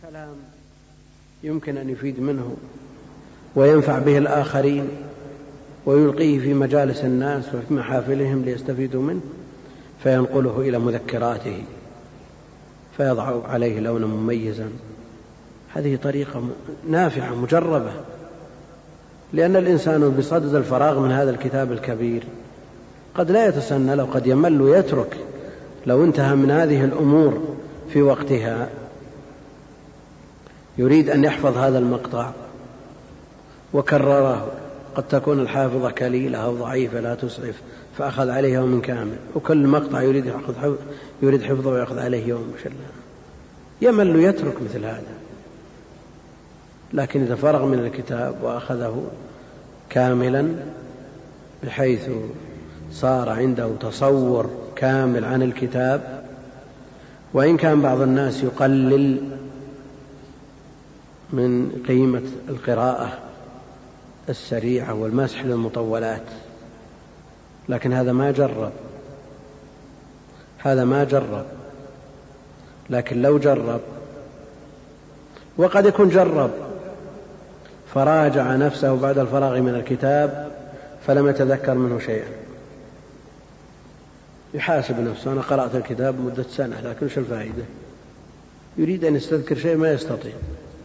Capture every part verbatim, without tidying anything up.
كلام يمكن أن يفيد منه وينفع به الآخرين ويلقيه في مجالس الناس وفي محافلهم ليستفيدوا منه، فينقله إلى مذكراته فيضع عليه لونا مميزا. هذه طريقة نافعة مجربة، لأن الإنسان بصدد الفراغ من هذا الكتاب الكبير قد لا يتسنى له، قد يمل ويترك. لو انتهى من هذه الأمور في وقتها يريد أن يحفظ هذا المقطع وكرره، قد تكون الحافظة كليلة أو ضعيفة لا تسعف فأخذ عليه يوم كامل، وكل مقطع يريد يريد حفظه ويأخذ عليه يوم شلا، يمل يترك مثل هذا. لكن إذا فرغ من الكتاب وأخذه كاملا بحيث صار عنده تصور كامل عن الكتاب، وإن كان بعض الناس يقلل من قيمة القراءة السريعة والمسح للمطولات، لكن هذا ما جرب هذا ما جرب لكن لو جرب، وقد يكون جرب فراجع نفسه بعد الفراغ من الكتاب فلم يتذكر منه شيئا، يحاسب نفسه: أنا قرأت الكتاب مدة سنة لكن وش الفائدة؟ يريد أن يستذكر شيء ما يستطيع.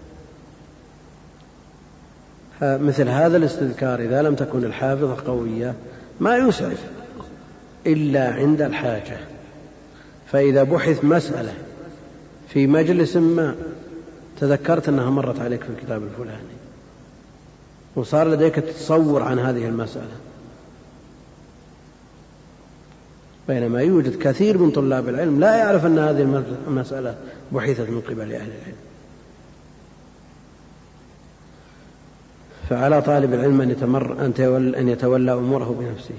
مثل هذا الاستذكار إذا لم تكن الحافظة قوية ما يسعف إلا عند الحاجة. فإذا بحث مسألة في مجلس ما تذكرت أنها مرت عليك في الكتاب الفلاني وصار لديك تصور عن هذه المسألة، بينما يوجد كثير من طلاب العلم لا يعرف أن هذه المسألة بحثت من قبل أهل العلم. فعلى طالب العلم أن يتمر أن يتولى أموره بنفسه.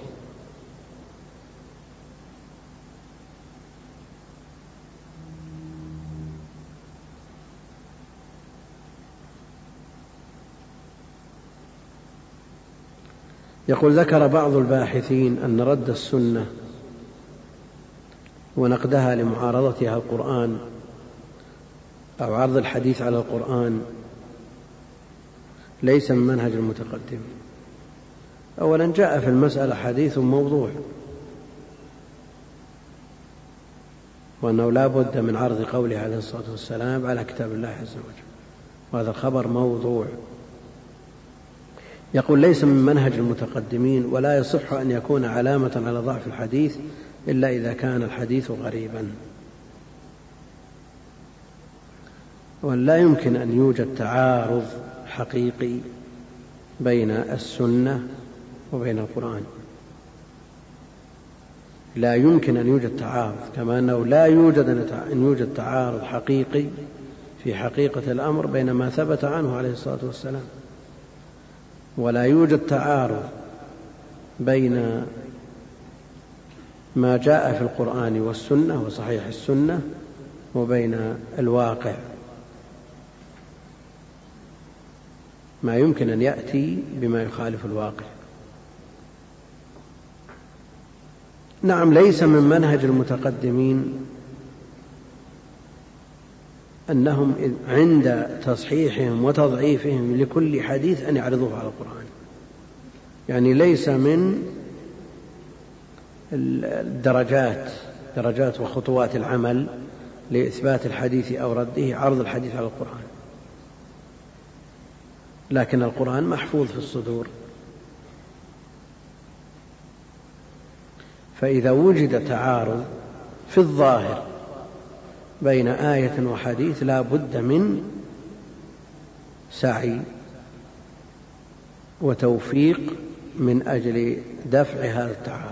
يقول: ذكر بعض الباحثين أن رد السنة ونقدها لمعارضتها القرآن أو عرض الحديث على القرآن ليس من منهج المتقدم. أولا جاء في المسألة حديث موضوع، وأنه لا بد من عرض قوله عليه الصلاة والسلام على كتاب الله عز وجل، وهذا الخبر موضوع. يقول: ليس من منهج المتقدمين، ولا يصح أن يكون علامة على ضعف الحديث إلا إذا كان الحديث غريبا. ولا يمكن أن يوجد تعارض حقيقي بين السنة وبين القرآن، لا يمكن أن يوجد تعارض، كما أنه لا يوجد أن يوجد تعارض حقيقي في حقيقة الأمر بين ما ثبت عنه عليه الصلاة والسلام، ولا يوجد تعارض بين ما جاء في القرآن والسنة وصحيح السنة وبين الواقع. ما يمكن أن يأتي بما يخالف الواقع. نعم، ليس من منهج المتقدمين أنهم عند تصحيحهم وتضعيفهم لكل حديث أن يعرضوه على القرآن، يعني ليس من الدرجات درجات وخطوات العمل لإثبات الحديث أو رده عرض الحديث على القرآن، لكن القرآن محفوظ في الصدور، فإذا وجد تعارض في الظاهر بين آية وحديث لا بد من سعي وتوفيق من أجل دفع هذا التعارض.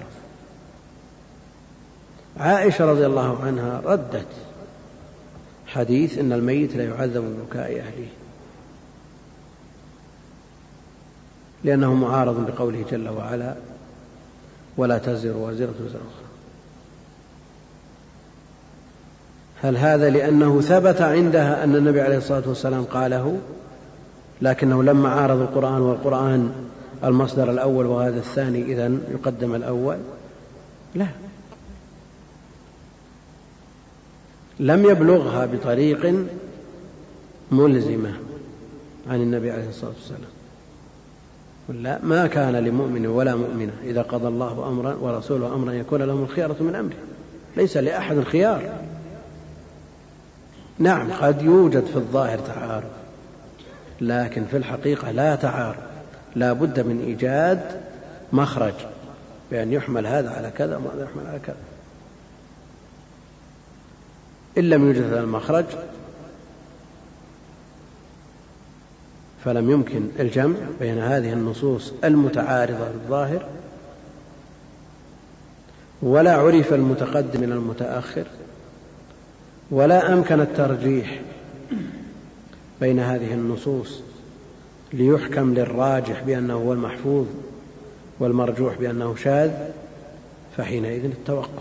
عائشة رضي الله عنها ردت حديث إن الميت لا يعذب ببكاء أهله، لأنه معارض بقوله جل وعلا: ولا تزر وازرة وزر أخرى. هل هذا لأنه ثبت عندها أن النبي عليه الصلاة والسلام قاله، لكنه لما عارض القرآن والقرآن المصدر الأول وهذا الثاني إذن يقدم الأول؟ لا، لم يبلغها بطريق ملزمة عن النبي عليه الصلاة والسلام. لا، ما كان لمؤمن ولا مؤمنة إذا قضى الله أمرا ورسوله أمرا يكون لهم الخيارة من أمره. ليس لأحد الخيار. نعم قد يوجد في الظاهر تعارض، لكن في الحقيقة لا تعارض، لا بد من إيجاد مخرج بأن يحمل هذا على كذا وهذا يحمل على كذا. إن لم يوجد هذا المخرج فلم يمكن الجمع بين هذه النصوص المتعارضة بالظاهر، ولا عرف المتقدم من المتأخر، ولا أمكن الترجيح بين هذه النصوص ليحكم للراجح بأنه هو المحفوظ والمرجوح بأنه شاذ، فحينئذ التوقف.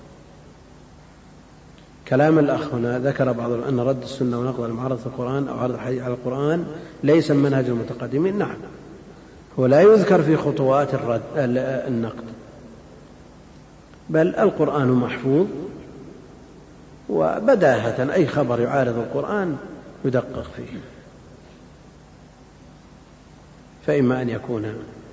كلام الأخ هنا ذكر بعض أن رد السنة ونقض المعارضة في القرآن أو عرض الحديث على القرآن ليس من منهج المتقدمين. نعم، هو لا يذكر في خطوات الرد النقد، بل القرآن محفوظ، وبداهة أي خبر يعارض القرآن يدقق فيه، فإما أن يكون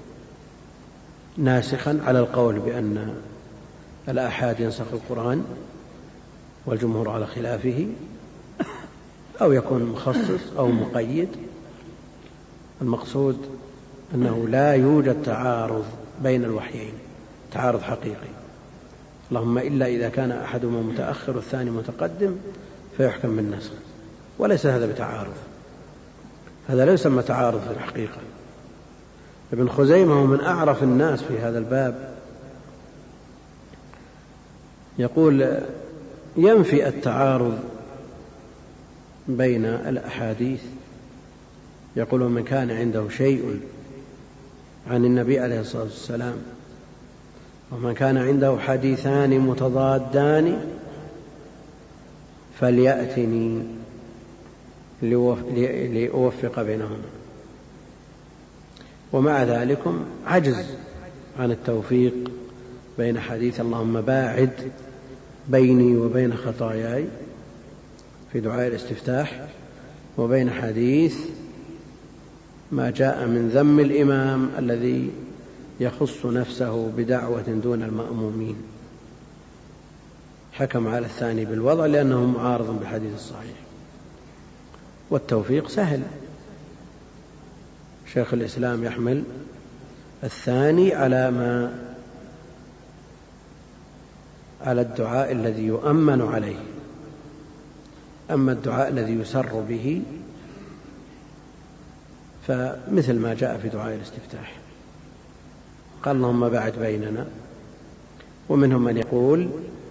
ناسخا على القول بأن الآحاد ينسخ القرآن والجمهور على خلافه، أو يكون مخصص أو مقيد. المقصود أنه لا يوجد تعارض بين الوحيين، تعارض حقيقي، اللهم إلا إذا كان أحدهما متأخر والثاني متقدم فيحكم بالنسخ، وليس هذا بتعارض، هذا لا يسمى تعارض في الحقيقة. ابن خزيمة هو من أعرف الناس في هذا الباب، يقول ينفي التعارض بين الأحاديث، يقول من كان عنده شيء عن النبي عليه الصلاة والسلام ومن كان عنده حديثان متضادان فليأتني لأوفق بينهما. ومع ذلك عجز عن التوفيق بين حديث اللهم باعد بيني وبين خطاياي في دعاء الاستفتاح وبين حديث ما جاء من ذم الإمام الذي يخص نفسه بدعوة دون المأمومين، حكم على الثاني بالوضع لأنه معارض بالحديث الصحيح. والتوفيق سهل، شيخ الإسلام يحمل الثاني على ما على الدعاء الذي يؤمن عليه، أما الدعاء الذي يسر به فمثل ما جاء في دعاء الاستفتاح، قال اللهم باعد بيننا. ومنهم من يقول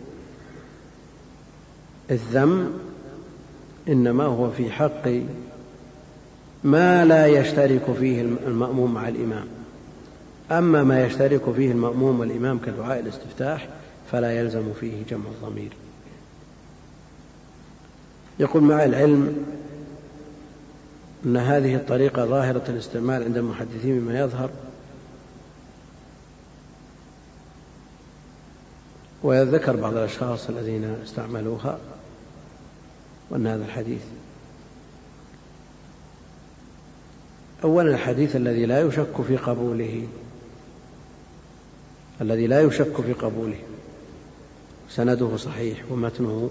الذم إنما هو في حق ما لا يشترك فيه المأموم مع الإمام، أما ما يشترك فيه المأموم والإمام كدعاء الاستفتاح فلا يلزم فيه جمع الضمير. يقول مع العلم أن هذه الطريقة ظاهرة الاستعمال عند المحدثين مما يظهر، ويذكر بعض الأشخاص الذين استعملوها، وأن هذا الحديث أولا الحديث الذي لا يشك في قبوله الذي لا يشك في قبوله سنده صحيح ومتنه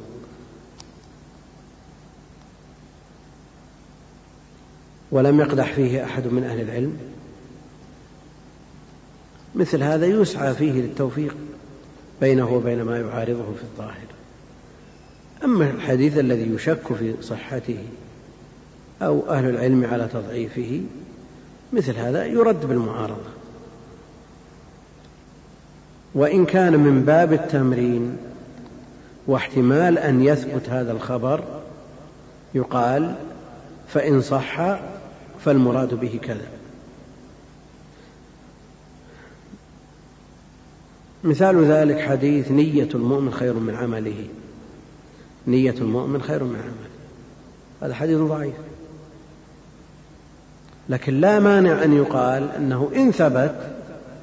ولم يقدح فيه أحد من أهل العلم، مثل هذا يسعى فيه للتوفيق بينه وبين ما يعارضه في الظاهر. أما الحديث الذي يشك في صحته أو أهل العلم على تضعيفه، مثل هذا يرد بالمعارضة، وإن كان من باب التمرين واحتمال أن يثبت هذا الخبر يقال فإن صح فالمراد به كذا. مثال ذلك حديث نية المؤمن خير من عمله، نية المؤمن خير من عمله، هذا حديث ضعيف، لكن لا مانع أن يقال أنه إن ثبت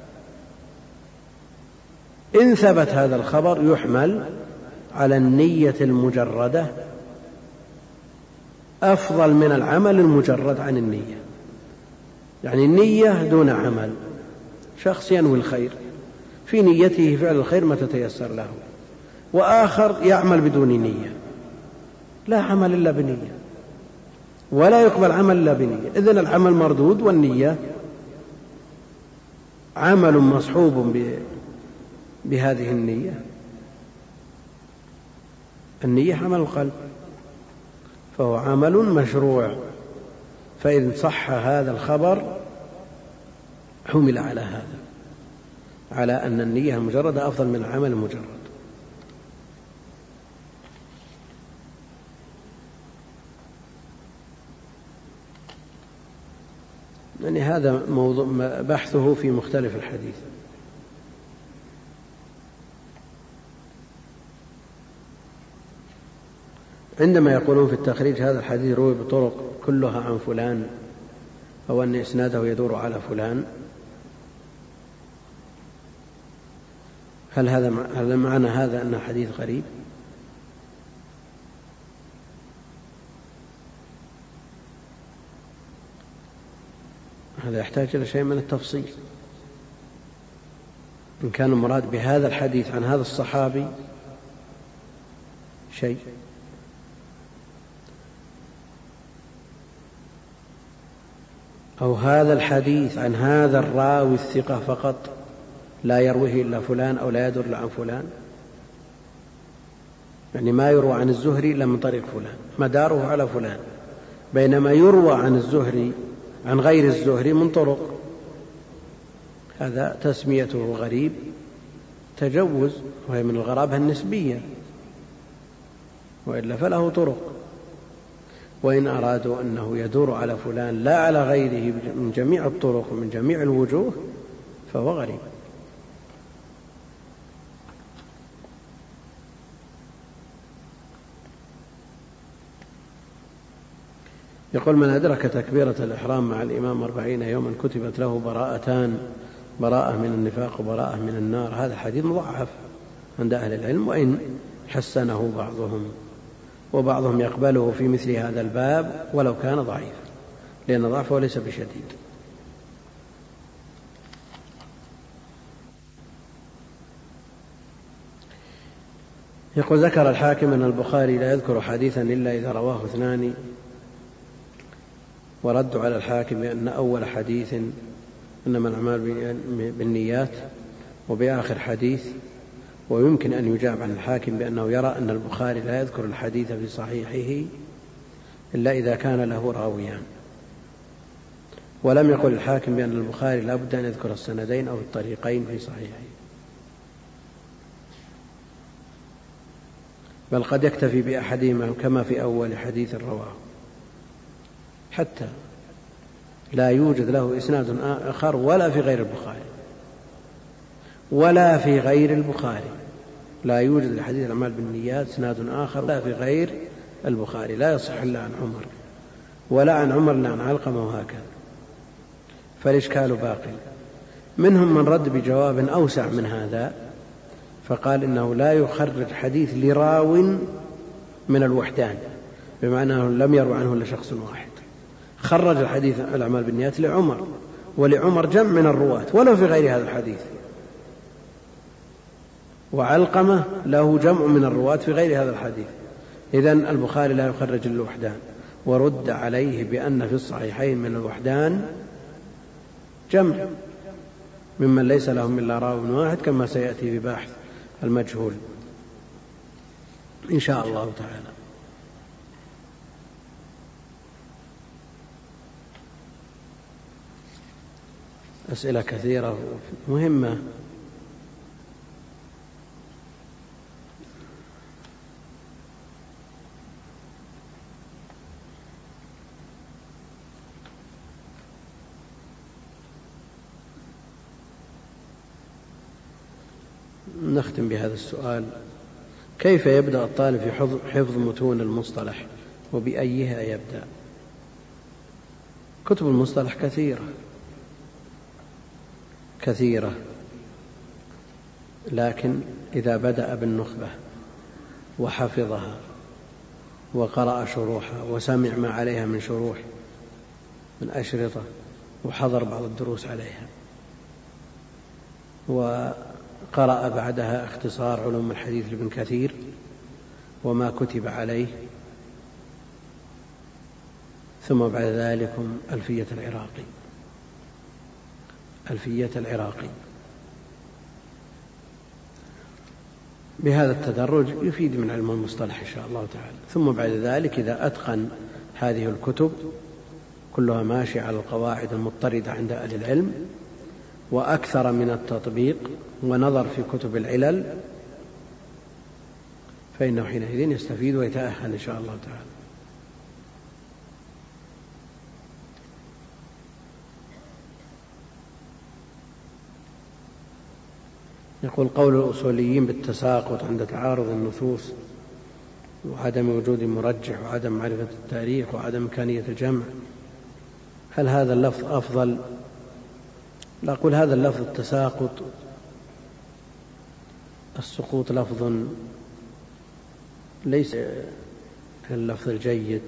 إن ثبت هذا الخبر يحمل على النية المجردة أفضل من العمل المجرد عن النية. يعني النية دون عمل، شخص ينوي الخير في نيته فعل الخير ما تتيسر له، وآخر يعمل بدون نية، لا عمل إلا بنية، ولا يقبل عمل إلا بنية. إذن العمل مردود، والنية عمل مصحوب بهذه النية. النية عمل القلب، فهو عمل مشروع. فإذا صح هذا الخبر حمل على هذا، على أن النية المجردة أفضل من العمل المجرد. يعني هذا موضوع بحثه في مختلف الحديث. عندما يقولون في التخريج هذا الحديث روي بطرق كلها عن فلان، أو أن إسناده يدور على فلان، هل هذا هل معنى هذا أن الحديث غريب؟ هذا يحتاج إلى شيء من التفصيل. إن كان المراد بهذا الحديث عن هذا الصحابي شيء، أو هذا الحديث عن هذا الراوي الثقة فقط لا يرويه إلا فلان، أو لا يدر إلا عن فلان، يعني ما يروى عن الزهري إلا من طريق فلان، مداره على فلان، بينما يروى عن الزهري عن غير الزهري من طرق، هذا تسميته غريب تجوز، وهي من الغرابة النسبية، وإلا فله طرق. وإن أرادوا أنه يدور على فلان لا على غيره من جميع الطرق ومن جميع الوجوه فهو غريب. يقول: من أدرك تكبيرة الإحرام مع الإمام أربعين يوما كتبت له براءتان، براءة من النفاق وبراءة من النار. هذا حديث مضعف عند أهل العلم، وإن حسنه بعضهم، وبعضهم يقبله في مثل هذا الباب ولو كان ضعيفا، لأن ضعفه ليس بشديد. يقول: ذكر الحاكم أن البخاري لا يذكر حديثا إلا إذا رواه اثنان، ورد على الحاكم بأن أول حديث إنما الأعمال بالنيات، وبآخر حديث. ويمكن أن يجاب عن الحاكم بأنه يرى أن البخاري لا يذكر الحديث في صحيحه إلا إذا كان له راويان، ولم يقل الحاكم بأن البخاري لا بد أن يذكر السندين أو الطريقين في صحيحه، بل قد يكتفي بأحدهما كما في أول حديث رواه، حتى لا يوجد له إسناد آخر ولا في غير البخاري، ولا في غير البخاري لا يوجد لحديث الأعمال بالنيات إسناد آخر ولا في غير البخاري، لا يصح إلا عن عمر، ولا عن عمر إلا عن علقمة، وهكذا. فالإشكال باقي. منهم من رد بجواب أوسع من هذا، فقال إنه لا يخرج حديث لراو من الوحدان، بمعنى أنه لم يروى عنه إلا شخص واحد. خرج الحديث الأعمال بالنيات لعمر، ولعمر جمع من الرواة ولو في غير هذا الحديث، وعلقمة له جمع من الرواة في غير هذا الحديث. إذن البخاري لا يخرج الوحدان، ورد عليه بأن في الصحيحين من الوحدان جمع ممن ليس لهم إلا راو واحد، كما سيأتي في بحث المجهول إن شاء الله تعالى. أسئلة كثيرة مهمة. نختم بهذا السؤال: كيف يبدأ الطالب في حفظ متون المصطلح، وبأيها يبدأ؟ كتب المصطلح كثيرة كثيرة، لكن إذا بدأ بالنخبة وحفظها وقرأ شروحها وسمع ما عليها من شروح من أشرطة وحضر بعض الدروس عليها، وقرأ بعدها اختصار علوم الحديث لابن كثير وما كتب عليه، ثم بعد ذلك ألفية العراقي ألفية العراقي بهذا التدرج يفيد من علم المصطلح إن شاء الله تعالى. ثم بعد ذلك إذا أتقن هذه الكتب كلها ماشية على القواعد المضطردة عند أهل العلم، وأكثر من التطبيق ونظر في كتب العلل، فإنه حينئذ يستفيد ويتأهل إن شاء الله تعالى. يقول: قول الأصوليين بالتساقط عند تعارض النصوص وعدم وجود مرجح وعدم معرفة التاريخ وعدم إمكانية الجمع، هل هذا اللفظ أفضل؟ لا أقول هذا اللفظ التساقط، السقوط لفظ ليس اللفظ الجيد،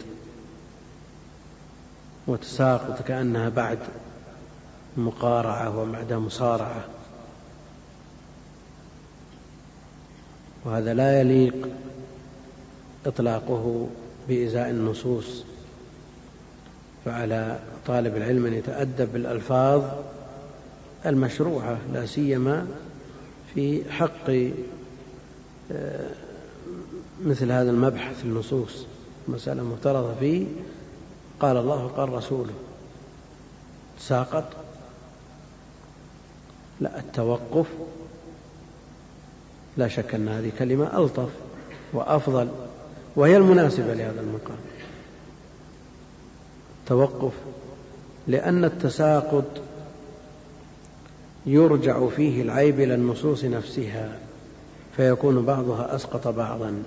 وتساقط كأنها بعد مقارعة وبعد مصارعة، وهذا لا يليق إطلاقه بإزاء النصوص. فعلى طالب العلم أن يتأدب بالألفاظ المشروعة، لا سيما في حق مثل هذا المبحث النصوص، مسألة مفترضة فيه قال الله وقال رسوله. تساقط لا، التوقف لا شك أن هذه كلمة ألطف وأفضل، وهي المناسبة لهذا المقام، توقف، لأن التساقط يرجع فيه العيب إلى النصوص نفسها فيكون بعضها أسقط بعضا،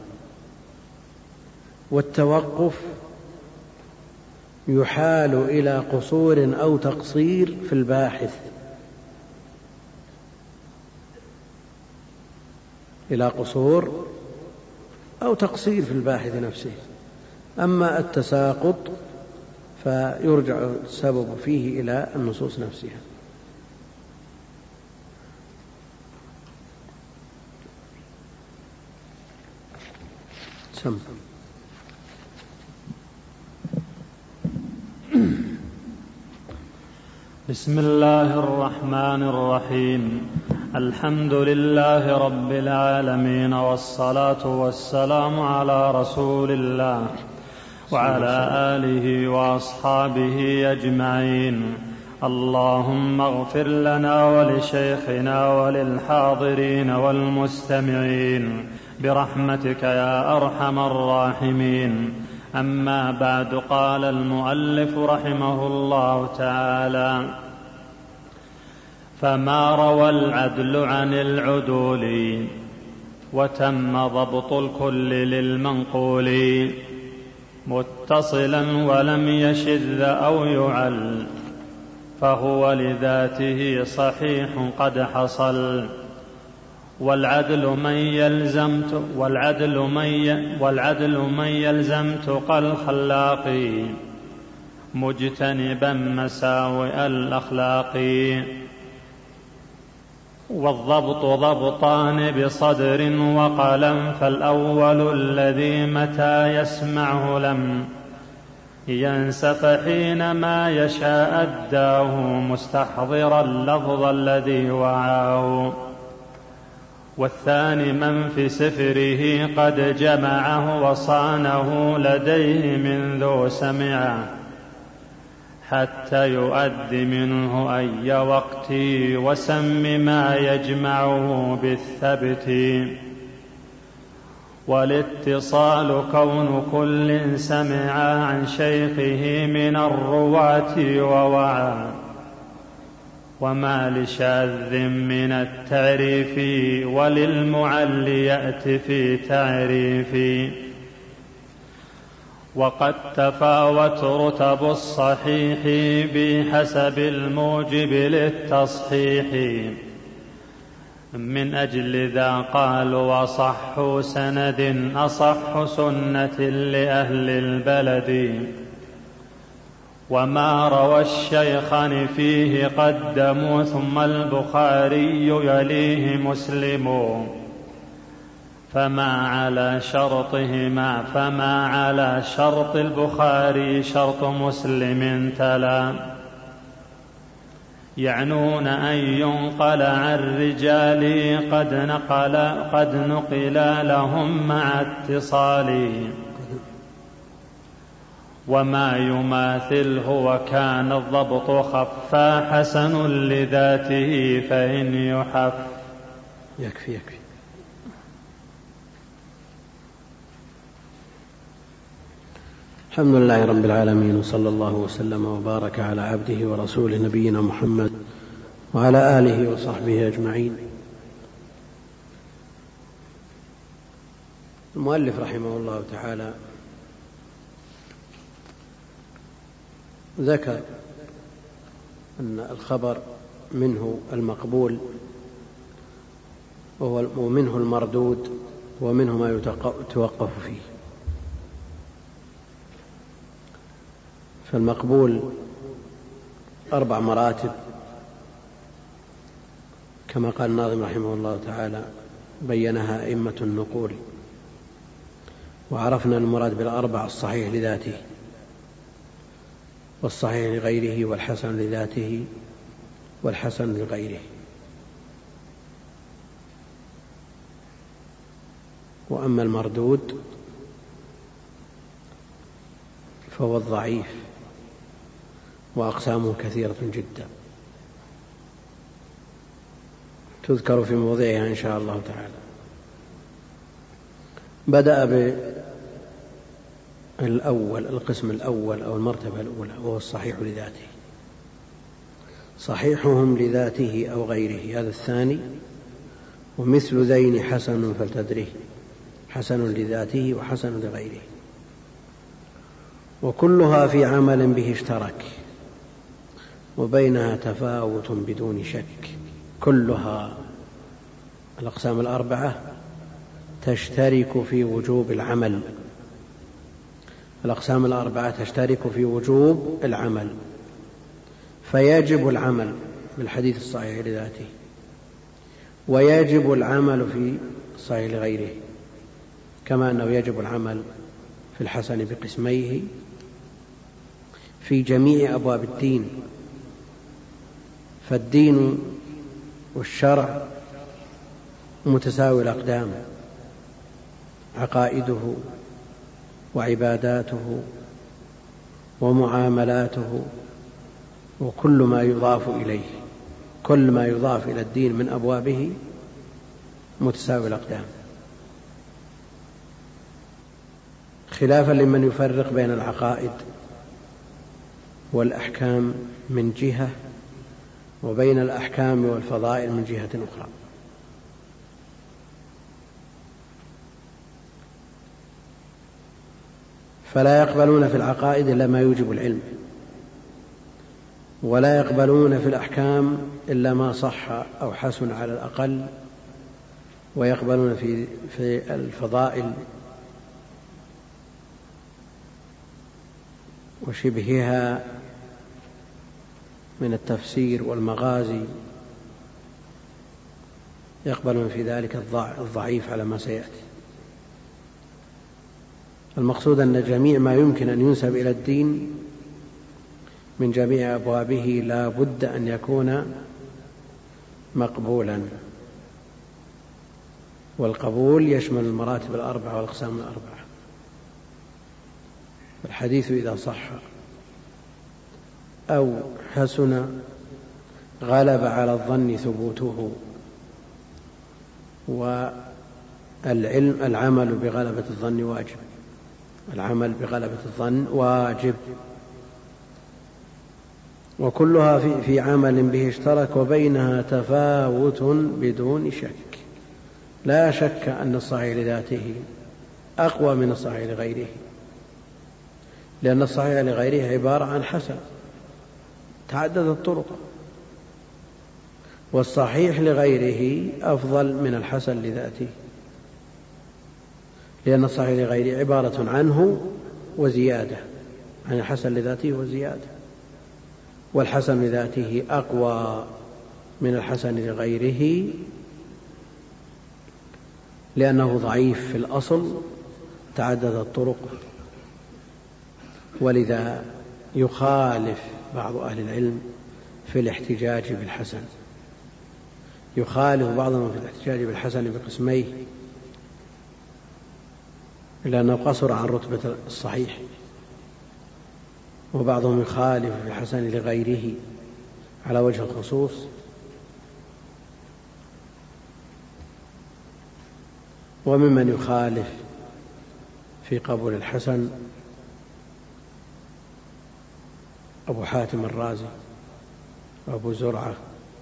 والتوقف يحال إلى قصور أو تقصير في الباحث، إلى قصور أو تقصير في الباحث نفسه. أما التساقط فيرجع السبب فيه إلى النصوص نفسها. سم. بسم الله الرحمن الرحيم. الحمد لله رب العالمين، والصلاة والسلام على رسول الله وعلى آله وأصحابه أجمعين. اللهم اغفر لنا ولشيخنا وللحاضرين والمستمعين برحمتك يا أرحم الراحمين. أما بعد، قال المؤلف رحمه الله تعالى: فما روى العدل عن العدول وتم ضبط الكل للمنقول متصلا ولم يشذ أو يعل فهو لذاته صحيح قد حصل. والعدل من يلزم والعدل من والعدل من يلزم تقى الخلاق مجتنبا مساوئ الأخلاق. والضبط ضبطان بصدر وقلم، فالأول الذي متى يسمعه لم ينسف حينما يشاء أداه مستحضر اللفظ الذي وعاه. والثاني من في سفره قد جمعه وصانه لديه من ذو سمعه حتى يؤدي منه أي وقت وسم ما يجمعه بالثبت. والاتصال كون كل سمع عن شيخه من الرواة ووعى، وما لشاذ من التعريف وللمعل يأتي في تعريف. وقد تفاوت رتب الصحيح بحسب الموجب للتصحيح، من أجل ذا قال وصح سند أصح سنة لأهل البلد. وما روى الشيخان فيه قدموا ثم البخاري يليه مسلم. فما على شرطهما فما على شرط البخاري شرط مسلم تلا. يعنون أن ينقل عن رجال قد نقل, قد نقل لهم مع اتصال. وما يماثله وكان الضبط خفا حسن لذاته فإن يحف. يكفي يكفي. الحمد لله رب العالمين، وصلى الله وسلم وبارك على عبده ورسوله نبينا محمد وعلى آله وصحبه أجمعين. المؤلف رحمه الله تعالى ذكر أن الخبر منه المقبول ومنه المردود ومنه ما يتوقف فيه. فالمقبول أربع مراتب كما قال الناظم رحمه الله تعالى، بينها أئمة النقول. وعرفنا المراد بالأربع الصحيح لذاته والصحيح لغيره والحسن لذاته والحسن لغيره. وأما المردود فهو الضعيف، وأقسامه كثيرة جدا تذكر في موضعها إن شاء الله تعالى. بدأ بالأول، القسم الأول أو المرتبة الأولى، وهو الصحيح لذاته. صحيحهم لذاته أو غيره، هذا الثاني. ومثل ذين حسن فلتدره، حسن لذاته وحسن لغيره. وكلها في عمل به اشترك وبينها تفاوت بدون شك. كلها الأقسام الأربعة تشترك في وجوب العمل. الأقسام الأربعة تشترك في وجوب العمل، فيجب العمل بالحديث الصحيح لذاته، ويجب العمل في الصحيح لغيره، كما أنه يجب العمل في الحسن بقسميه في جميع أبواب الدين. فالدين والشرع متساوي الأقدام، عقائده وعباداته ومعاملاته وكل ما يضاف إليه، كل ما يضاف إلى الدين من أبوابه متساوي الأقدام، خلافا لمن يفرق بين العقائد والأحكام من جهة وبين الأحكام والفضائل من جهة أخرى. فلا يقبلون في العقائد إلا ما يوجب العلم، ولا يقبلون في الأحكام إلا ما صح أو حسن على الأقل، ويقبلون في في الفضائل وشبهها من التفسير والمغازي، يقبلون في ذلك الضعيف على ما سيأتي. المقصود أن جميع ما يمكن أن ينسب إلى الدين من جميع أبوابه لا بد أن يكون مقبولا، والقبول يشمل المراتب الأربعة والأقسام الأربعة. الحديث إذا صح أو حسن غلب على الظن ثبوته، والعلم العمل بغلبة الظن واجب، العمل بغلبة الظن واجب. وكلها في, في عمل به اشترك وبينها تفاوت بدون شك. لا شك أن الصحيح لذاته أقوى من الصحيح لغيره، لأن الصحيح لغيره عبارة عن حسن تعددت الطرق، والصحيح لغيره أفضل من الحسن لذاته، لأن الصحيح لغيره عبارة عنه وزيادة، عن الحسن لذاته وزيادة، والحسن لذاته أقوى من الحسن لغيره لأنه ضعيف في الأصل تعدد الطرق، ولذا يخالف بعض أهل العلم في الاحتجاج بالحسن، يخالف بعضهم في الاحتجاج بالحسن بقسميه، لأنه قصر عن رتبة الصحيح، وبعضهم يخالف في الحسن لغيره على وجه الخصوص. وممن يخالف في قبول الحسن أبو حاتم الرازي وأبو زرعة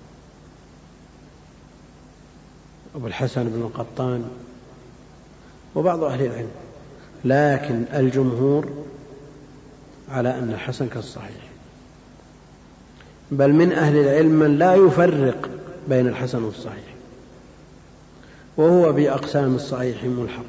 أبو الحسن بن القطان وبعض أهل العلم، لكن الجمهور على أن الحسن كالصحيح، بل من أهل العلم من لا يفرق بين الحسن والصحيح، وهو بأقسام الصحيح ملحق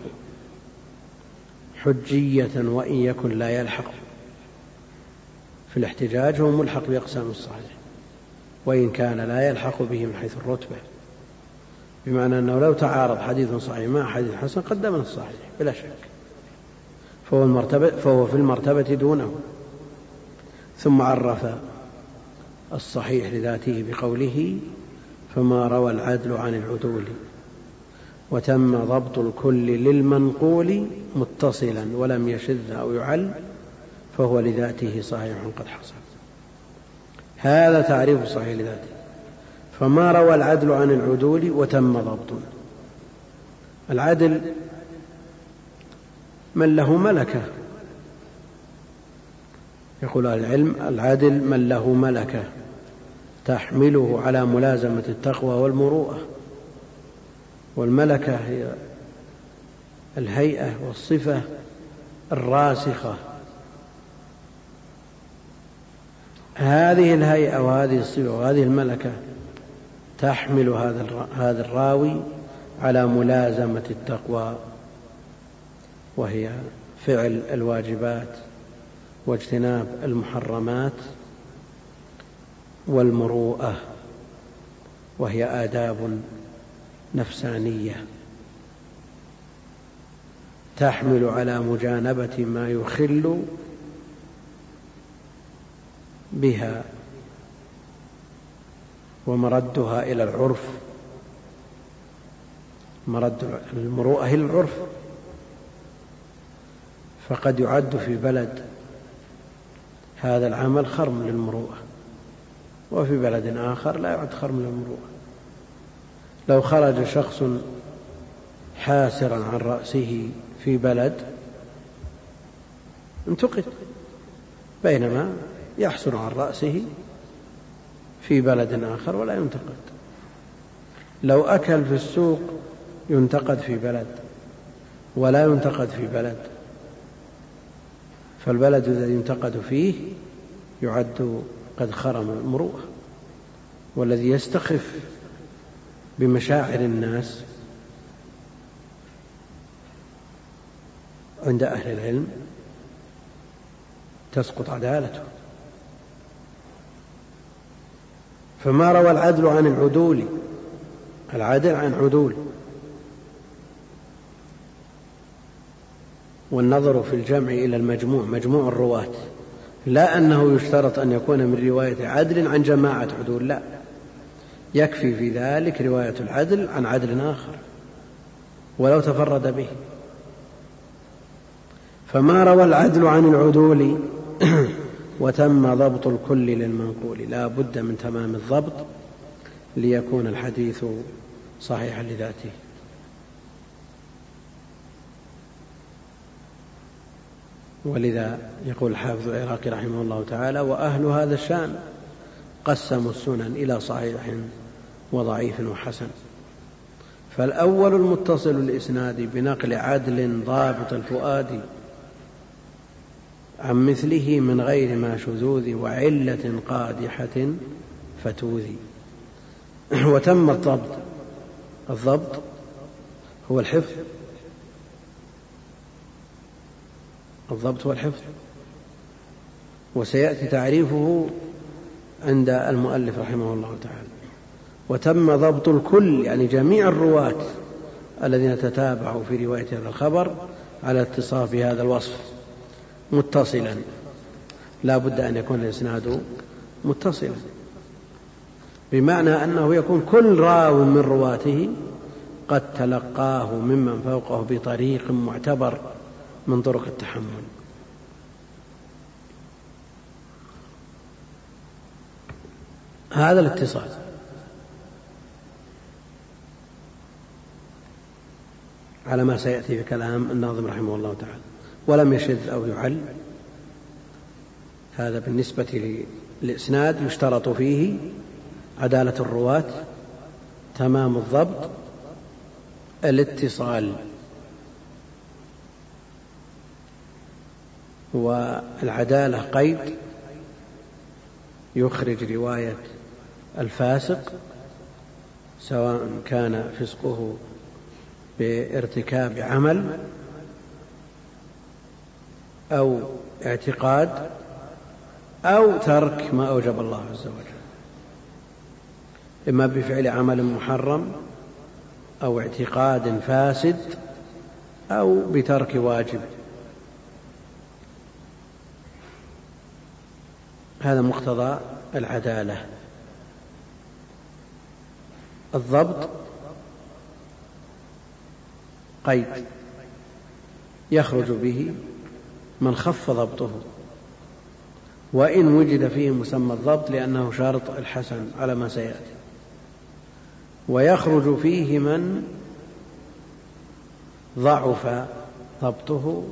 حجية وإن يكن لا يلحق في الاحتجاج، هو ملحق بأقسام الصحيح وإن كان لا يلحق به من حيث الرتبة، بمعنى أنه لو تعارض حديث صحيح مع حديث حسن قدم الصحيح بلا شك، فهو, المرتبة فهو في المرتبة دونه. ثم عرف الصحيح لذاته بقوله فما روى العدل عن العدول وتم ضبط الكل للمنقول متصلا ولم يشذ أو يعل فهو لذاته صحيح قد حصل. هذا تعريف الصحيح لذاته. فما روى العدل عن العدول وتم ضبط. العدل من له ملكة، يقول أهل العلم العدل من له ملكة تحمله على ملازمة التقوى والمروءة، والملكة هي الهيئة والصفة الراسخة. هذه الهيئة وهذه الصفة وهذه الملكة تحمل هذا الراوي على ملازمة التقوى، وهي فعل الواجبات واجتناب المحرمات، والمروءة وهي آداب نفسانية تحمل على مجانبة ما يخل بها، ومردها إلى العرف. مرد المروءة إلى العرف، فقد يعد في بلد هذا العمل خرم للمروءة، وفي بلد آخر لا يعد خرم للمروءة. لو خرج شخص حاسرا عن رأسه في بلد انتقد، بينما يحسر عن رأسه في بلد آخر ولا ينتقد. لو أكل في السوق ينتقد في بلد ولا ينتقد في بلد، فالبلد الذي ينتقد فيه يعد قد خرم المروءة. والذي يستخف بمشاعر الناس عند أهل العلم تسقط عدالته. فما روى العدل عن العدول، العدل عن عدول، والنظر في الجمع إلى المجموع، مجموع الرواة، لا أنه يشترط أن يكون من رواية عدل عن جماعة عدول، لا، يكفي في ذلك رواية العدل عن عدل آخر ولو تفرد به. فما روى العدل عن العدول وتم ضبط الكل للمنقول، لا بد من تمام الضبط ليكون الحديث صحيحا لذاته. ولذا يقول الحافظ العراقي رحمه الله تعالى وأهل هذا الشأن قسموا السنن إلى صحيح وضعيف وحسن. فالأول المتصل الإسناد بنقل عدل ضابط الفؤاد عن مثله من غير ما شذوذ وعلة قادحة فتوذي. وتم الضبط. الضبط هو الحفظ، الضبط هو الحفظ، وسيأتي تعريفه عند المؤلف رحمه الله تعالى. وتم ضبط الكل يعني جميع الرواة الذين تتابعوا في رواية هذا الخبر على اتصاف هذا الوصف متصلا، لا بد أن يكون الإسناد متصلا، بمعنى أنه يكون كل راو من رواته قد تلقاه ممن فوقه بطريق معتبر من طرق التحمل. هذا الاتصال. على ما سيأتي في كلام الناظم رحمه الله تعالى. ولم يشذ أو يعل، هذا بالنسبة للإسناد يشترط فيه عدالة الرواة، تمام الضبط، الاتصال. والعدالة قيد يخرج رواية الفاسق سواء كان فسقه بارتكاب عمل أو اعتقاد أو ترك ما أوجب الله عز وجل، إما بفعل عمل محرم أو اعتقاد فاسد أو بترك واجب. هذا مقتضى العدالة. الضبط قيد يخرج به من خف ضبطه، وإن وجد فيه مسمى الضبط لأنه شرط الحسن على ما سيأتي، ويخرج فيه من ضعف ضبطه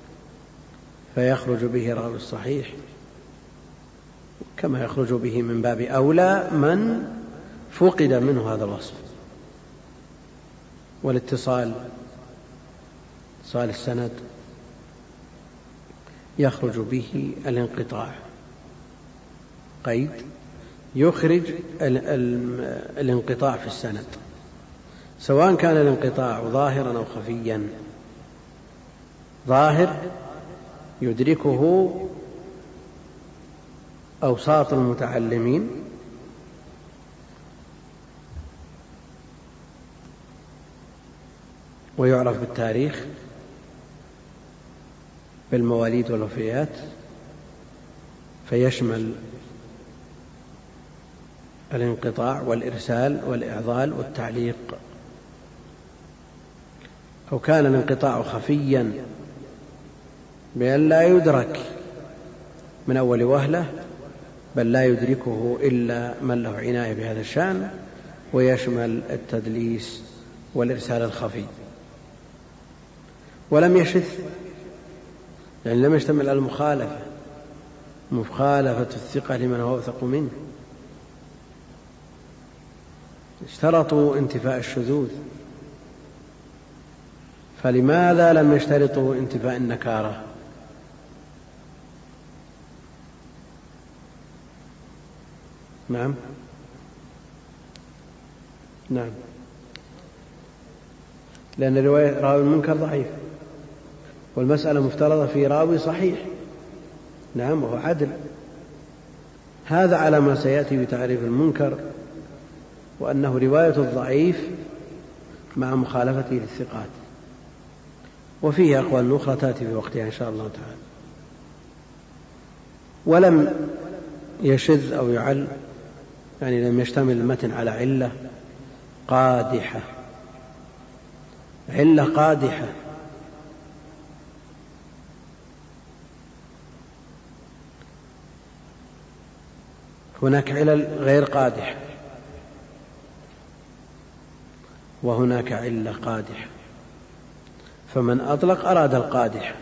فيخرج به راوي الصحيح، كما يخرج به من باب أولى من فقد منه هذا الوصف. والاتصال، اتصال السند، يخرج به الانقطاع، قيد يخرج الانقطاع في السند، سواء كان الانقطاع ظاهرا أو خفيا. ظاهر يدركه أوساط المتعلمين، ويعرف بالتاريخ بالمواليد والوفيات، فيشمل الانقطاع والإرسال والإعضال والتعليق. أو كان الانقطاع خفيا بأن لا يدرك من أول وهلة، بل لا يدركه إلا من له عناية بهذا الشأن، ويشمل التدليس والإرسال الخفي. ولم يشذ يعني لم يشتمل على المخالفة، مخالفة الثقة لمن هو أوثق منه. اشترطوا انتفاء الشذوذ، فلماذا لم يشترطوا انتفاء النكارة؟ نعم نعم لأن رواية راوي المنكر ضعيف، والمسألة مفترضة في راوي صحيح، نعم وهو عدل. هذا على ما سيأتي بتعريف المنكر، وأنه رواية الضعيف مع مخالفته للثقات، وفيه أقوال أخرى تأتي في وقتها إن شاء الله تعالى. ولم يشذ أو يعل يعني لم يشتمل المتن على علة قادحة، علة قادحة، هناك علل غير قادحة وهناك علة قادحة، فمن أطلق أراد القادحة،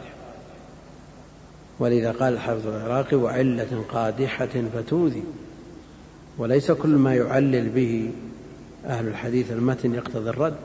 ولذا قال الحافظ العراقي وعلة قادحة فتوذي. وليس كل ما يعلل به أهل الحديث المتن يقتضي الرد،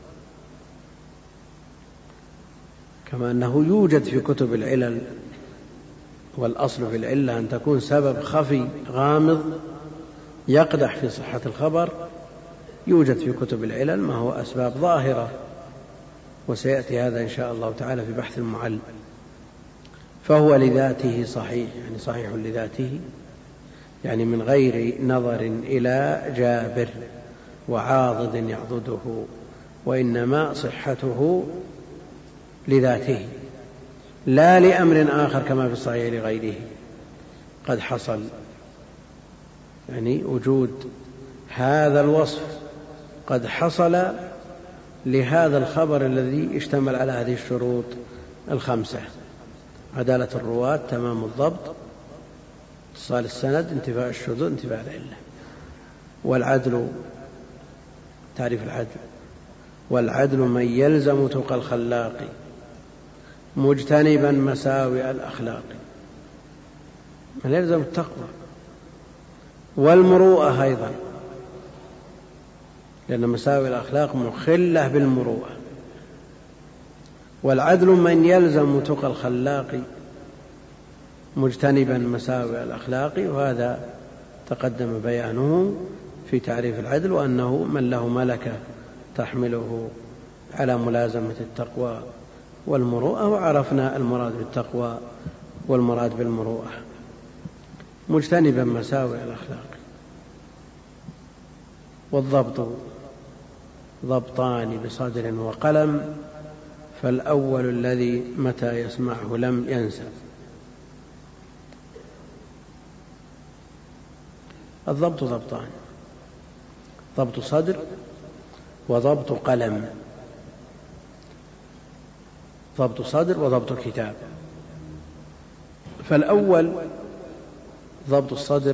كما أنه يوجد في كتب العلل، والأصل في العلة أن تكون سبب خفي غامض يقدح في صحة الخبر، يوجد في كتب العلل ما هو أسباب ظاهرة، وسيأتي هذا إن شاء الله تعالى في بحث المعل. فهو لذاته صحيح، يعني صحيح لذاته، يعني من غير نظر إلى جابر وعاضد يعضده، وإنما صحته لذاته لا لأمر آخر كما في الصحيح لغيره قد حصل، يعني وجود هذا الوصف قد حصل لهذا الخبر الذي اشتمل على هذه الشروط الخمسة: عدالة الرواة، تمام الضبط، اتصال السند، انتفاء الشذوذ، انتفاء العلة. والعدل، تعريف العدل: والعدل من يلزم تقى الخلاق مجتنبا مساوئ الأخلاق، من يلزم التقوى والمروءة أيضا، لأن مساوئ الأخلاق مخلة بالمروءة. والعدل من يلزم تقى الخلاق مجتنبا مساوئ الأخلاق، وهذا تقدم بيانه في تعريف العدل، وأنه من له ملكة تحمله على ملازمة التقوى والمروءة، وعرفنا المراد بالتقوى والمراد بالمروءة، مجتنبا مساوئ الأخلاق. والضبط ضبطان بصدر وقلم، فالأول الذي متى يسمعه لم ينسى. الضبط ضبطان: ضبط صدر وضبط قلم. ضبط صدر وضبط كتاب. فالأول ضبط الصدر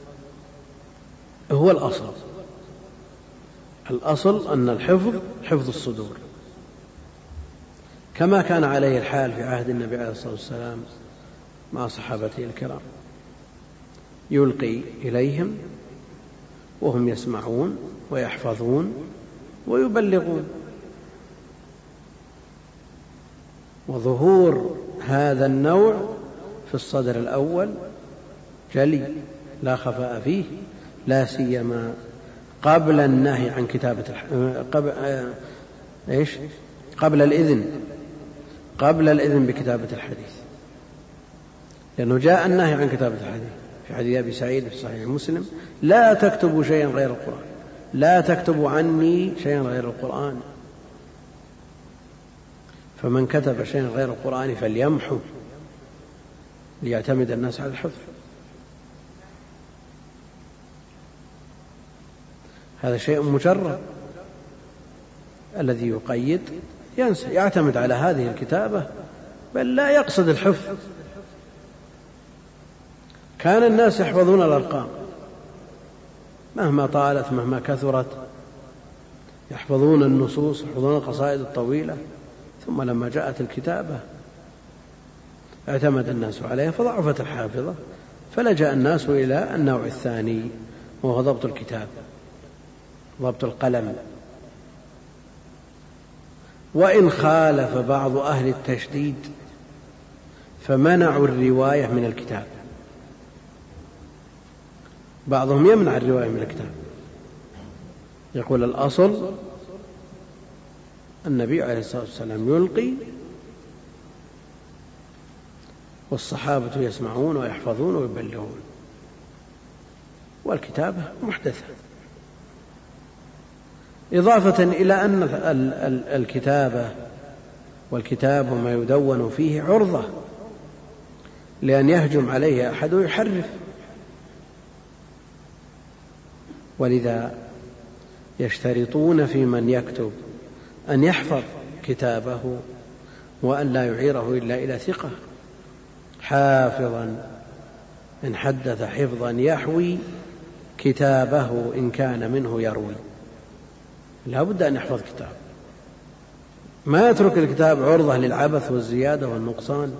هو الأصل. الأصل أن الحفظ حفظ الصدور، كما كان عليه الحال في عهد النبي عليه الصلاة والسلام مع صحابته الكرام، يلقي إليهم وهم يسمعون ويحفظون ويبلغون. وظهور هذا النوع في الصدر الأول جلي لا خفاء فيه، لا سيما قبل النهي عن كتابة الح... قبل... إيش؟ قبل الإذن قبل الإذن بكتابة الحديث، لأنه جاء النهي عن كتابة الحديث في حديث أبي سعيد في صحيح مسلم: لا تكتبوا شيئا غير القرآن، لا تكتبوا عني شيئا غير القرآن، فمن كتب شيئا غير القرآن فليمحو ليعتمد الناس على الحفظ. هذا شيء مجرد، الذي يقيد ينسى، يعتمد على هذه الكتابة بل لا يقصد الحفظ. كان الناس يحفظون الأرقام مهما طالت مهما كثرت، يحفظون النصوص، يحفظون القصائد الطويلة، ثم لما جاءت الكتابة اعتمد الناس عليها فضعفت الحافظة، فلجأ الناس إلى النوع الثاني وهو ضبط الكتاب، ضبط القلم. وإن خالف بعض أهل التشديد فمنعوا الرواية من الكتاب، بعضهم يمنع الرواية من الكتاب، يقول الأصل النبي عليه الصلاة والسلام يلقي والصحابة يسمعون ويحفظون ويبلغون، والكتابة محدثة. إضافة إلى أن الكتابة والكتاب وما يدون فيه عرضة لأن يهجم عليه أحد ويحرف، ولذا يشترطون في من يكتب أن يحفظ كتابه وأن لا يعيره إلا إلى ثقة حافظا إن حدث حفظا يحوي كتابه إن كان منه يروي. لا بد أن يحفظ كتاب، ما يترك الكتاب عرضة للعبث والزيادة والنقصان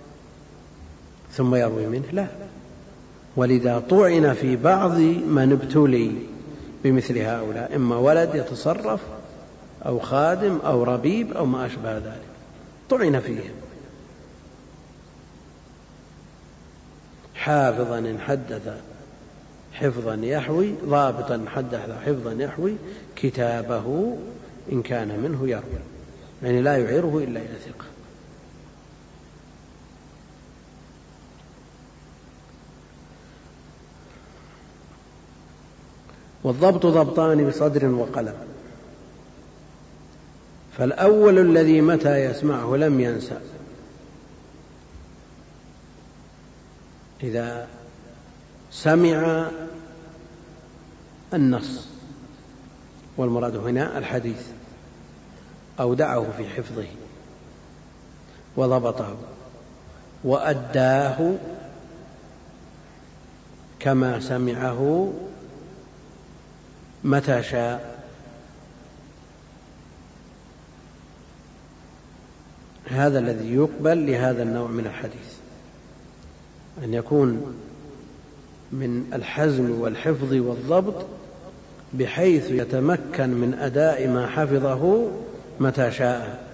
ثم يروي منه، لا. ولذا طعن في بعض من ابتلي بمثل هؤلاء، إما ولد يتصرف أو خادم أو ربيب أو ما أشبه ذلك، طعن فيهم حافظا إن حدث حفظا يحوي ضابطا حدث حفظا يحوي كتابه إن كان منه يروي، يعني لا يعيره إلا إلى ثقة. والضبط ضبطان بصدر وقلم، فالأول الذي متى يسمعه لم ينسى، إذا سمع النص والمراد هنا الحديث أودعه في حفظه وضبطه وأداه كما سمعه متى شاء، هذا الذي يقبل لهذا النوع من الحديث، أن يكون من الحزم والحفظ والضبط بحيث يتمكن من أداء ما حفظه متى شاء.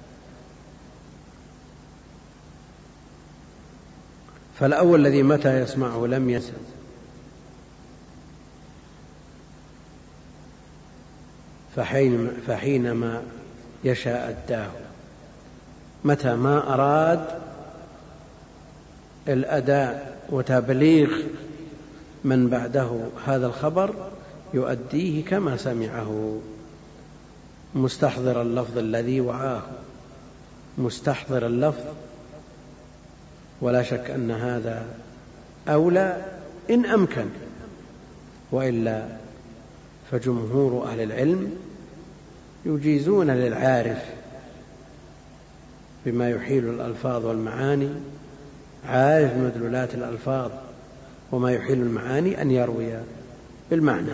فالأول الذي متى يسمعه لم ينسى، فحين فحينما يشاء أداه، متى ما أراد الأداء وتبليغ من بعده هذا الخبر يؤديه كما سمعه، مستحضر اللفظ الذي وعاه، مستحضر اللفظ. ولا شك أن هذا أولى إن أمكن، وإلا فجمهور أهل العلم يجيزون للعارف بما يحيل الألفاظ والمعاني، عارف مدلولات الألفاظ وما يحيل المعاني، أن يروي بالمعنى،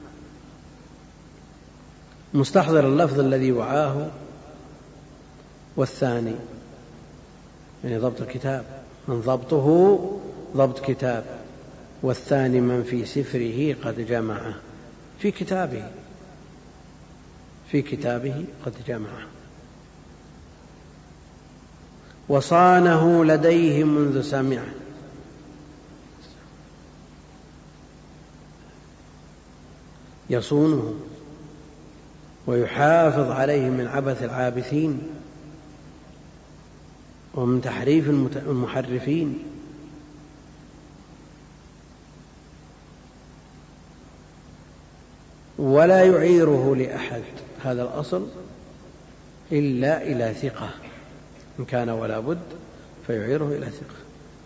مستحضر اللفظ الذي وعاه. والثاني يعني ضبط الكتاب، من ضبطه ضبط كتاب، والثاني من في سفره قد جمعه، في كتابه في كتابه قد جمعه، وصانه لديه منذ سمعه، يصونه ويحافظ عليه من عبث العابثين ومن تحريف المحرفين. ولا يعيره لأحد، هذا الأصل، إلا إلى ثقة، إن كان ولا بد فيعيره إلى ثقة.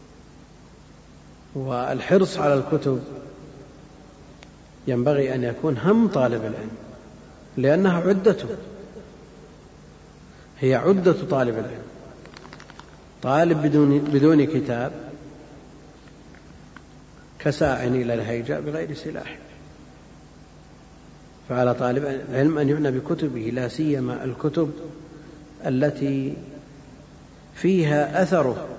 والحرص على الكتب ينبغي أن يكون هم طالب العلم، لأنها عدته، هي عدة طالب العلم. طالب بدون, بدون كتاب كساع إلى الهيجاء بغير سلاح. فعلى طالب العلم أن يعنى بكتبه، لا سيما الكتب التي فيها أثره،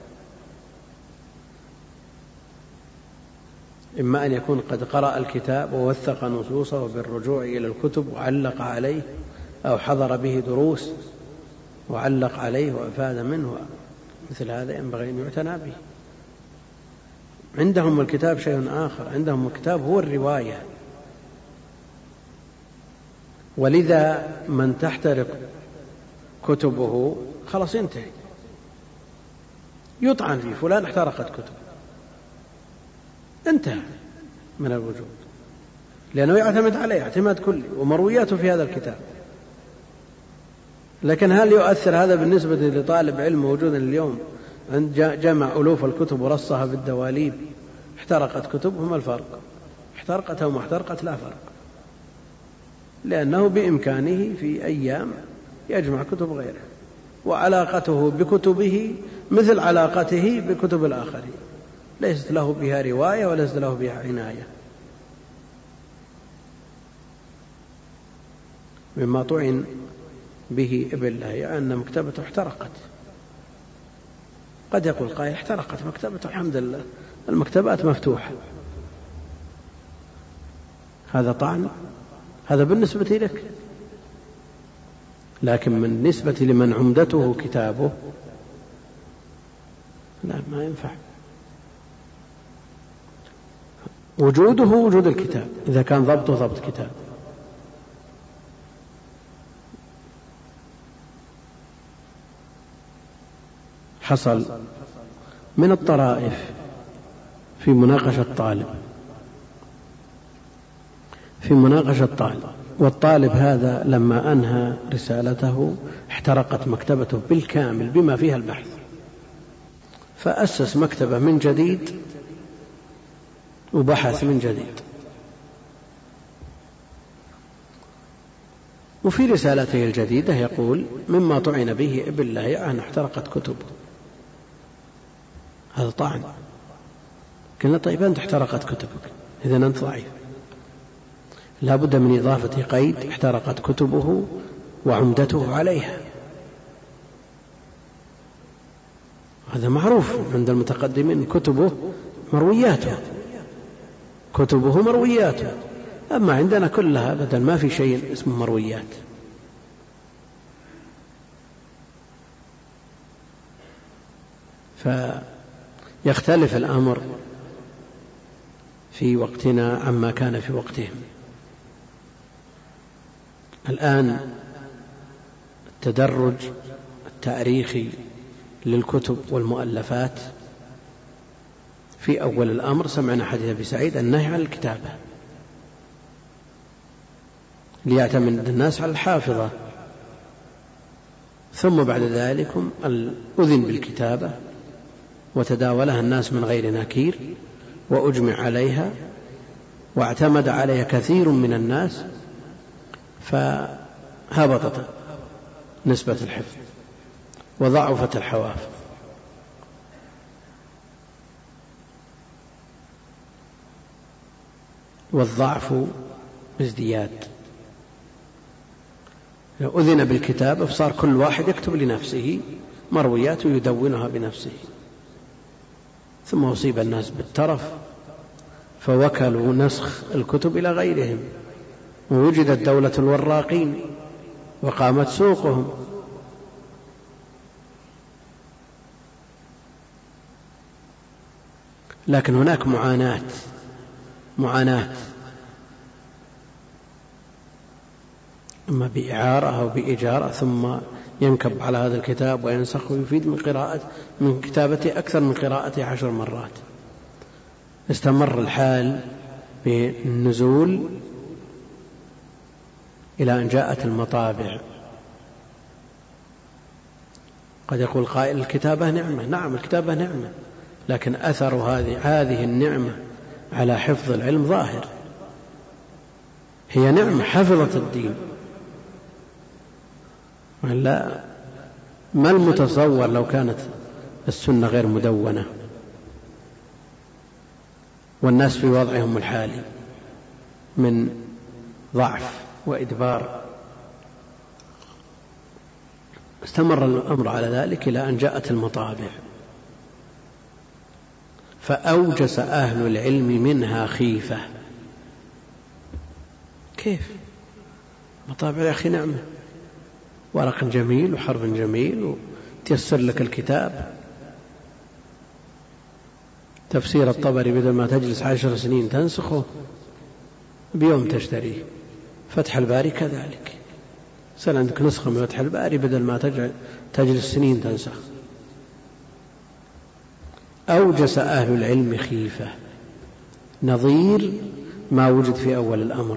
إما أن يكون قد قرأ الكتاب ووثق نصوصه بالرجوع إلى الكتب وعلق عليه، أو حضر به دروس وعلق عليه وأفاد منه، مثل هذا ينبغي أن يعتنى به. عندهم الكتاب شيء آخر، عندهم الكتاب هو الرواية، ولذا من تحترق كتبه خلاص ينتهي، يطعن فيه، فلان احترقت كتب، انتهى من الوجود، لأنه يعتمد عليه اعتماد كلي ومروياته في هذا الكتاب. لكن هل يؤثر هذا بالنسبة لطالب علم موجود اليوم عند جمع ألوف الكتب ورصها بالدواليب، احترقت كتبهم؟ الفرق احترقت أو ما احترقت لا فرق، لأنه بإمكانه في أيام يجمع كتب غيره، وعلاقته بكتبه مثل علاقته بكتب الآخرين، ليست له بها رواية وليست له بها عناية. مما طعن به ابن لهيعة أن مكتبته احترقت. قد يقول قائل احترقت مكتبته، الحمد لله المكتبات مفتوحة، هذا طعن، هذا بالنسبة لك، لكن بالنسبة لمن عمدته كتابه لا، ما ينفع. وجوده وجود الكتاب، إذا كان ضبطه ضبط كتاب. حصل من الطرائف في مناقشة طالب في مناقشة طالب والطالب هذا لما أنهى رسالته احترقت مكتبته بالكامل بما فيها البحث، فأسس مكتبة من جديد وبحث من جديد. وفي رسالته الجديدة يقول مما طعن به ابن لاهيعة أن احترقت كتبه. هذا طعن. قلنا طيب أنت احترقت كتبك، إذن أنت ضعيف، لا بد من إضافة قيد احترقت كتبه وعمدته عليها. هذا معروف عند المتقدمين، كتبه مروياته كتبه مروياته أما عندنا كلها بدل ما في شيء اسمه مرويات. فيختلف الأمر في وقتنا عما كان في وقتهم. الآن التدرج التاريخي للكتب والمؤلفات في أول الأمر سمعنا حديث أبي سعيد النهي عن الكتابة ليعتمد الناس على الحافظة، ثم بعد ذلك الأذن بالكتابة وتداولها الناس من غير نكير وأجمع عليها واعتمد عليها كثير من الناس، فهبطت نسبة الحفظ وضعفت الحوافظ. والضعف ازدياد. أذن بالكتابة فصار كل واحد يكتب لنفسه مرويات ويدونها بنفسه، ثم أصيب الناس بالترف فوكلوا نسخ الكتب إلى غيرهم، ووجدت دولة الوراقين وقامت سوقهم. لكن هناك معاناة معاناة إما بإعارة أو بإجارة، ثم ينكب على هذا الكتاب وينسخ ويفيد من قراءة من كتابته أكثر من قراءته عشر مرات. استمر الحال بالنزول إلى أن جاءت المطابع. قد يقول قائل الكتابة نعمة، نعم الكتابة نعمة، لكن أثر هذه هذه النعمة على حفظ العلم ظاهر. هي نعمة حفظت الدين، لا ما المتصور لو كانت السنة غير مدونة والناس في وضعهم الحالي من ضعف وإدبار. استمر الأمر على ذلك إلى أن جاءت المطابع، فأوجس أهل العلم منها خيفة. كيف مطابع يا أخي نعمة، ورق جميل وحرف جميل وتيسر لك الكتاب. تفسير الطبري بدل ما تجلس عشر سنين تنسخه بيوم تشتريه. فتح الباري كذلك، صار عندك نسخة من فتح الباري بدل ما تجلس سنين تنسخ. أوجس أهل العلم خيفة نظير ما وجد في أول الأمر.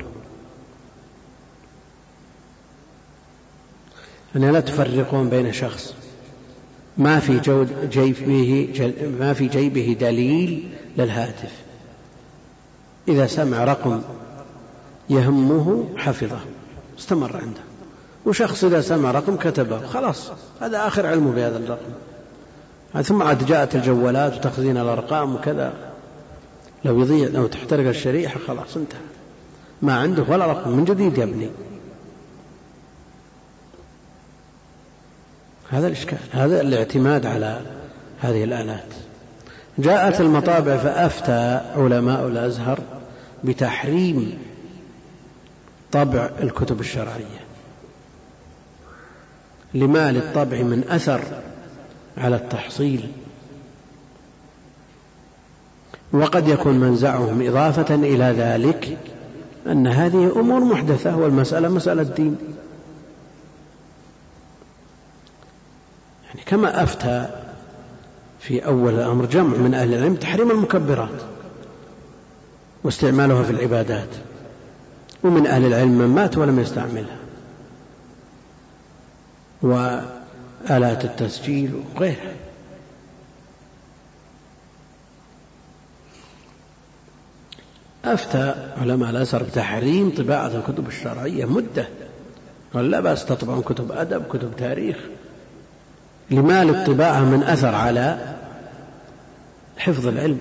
أن لا تفرقون بين شخص ما في جيبه ما في جيبه دليل للهاتف، إذا سمع رقم يهمه حفظه استمر عنده، وشخص إذا سمع رقم كتبه خلاص هذا آخر علمه بهذا الرقم. ثم عاد جاءت الجوالات وتخزين الأرقام وكذا، لو يضيع لو تحترق الشريحة خلاص انتهى، ما عنده ولا رقم من جديد يبني. هذا الإشكال، هذا الاعتماد على هذه الآلات. جاءت المطابع فأفتى علماء الأزهر بتحريم طبع الكتب الشرعية لما للطبع من أثر على التحصيل. وقد يكون منزعهم إضافة إلى ذلك أن هذه أمور محدثة والمسألة مسألة دين، يعني كما أفتى في أول الأمر جمع من أهل العلم تحريم المكبرات واستعمالها في العبادات، ومن أهل العلم من مات ولم يستعملها، وآلات التسجيل وغيرها. أفتى علماء الأزهر بتحريم طباعة الكتب الشرعية مدة، قال لا بأس تطبع كتب أدب كتب تاريخ، لما للطباعة من أثر على حفظ العلم.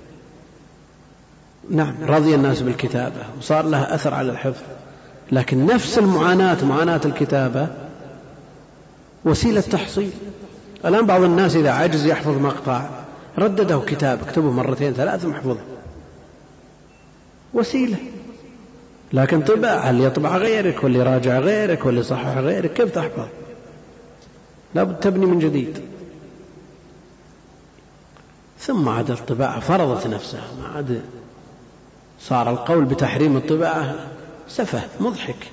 نعم رضي الناس بالكتابة وصار لها أثر على الحفظ، لكن نفس المعاناة معاناة الكتابة وسيلة تحصيل. الآن بعض الناس إذا عجز يحفظ مقطع ردده كتاب اكتبه مرتين ثلاث محفوظه، وسيلة. لكن طباعة اللي يطبع غيرك واللي راجع غيرك واللي صحح غيرك كيف تحفظ؟ لابد تبني من جديد. ثم عاد الطباعة فرضت نفسها، ما عاد صار القول بتحريم الطباعة سفه مضحك.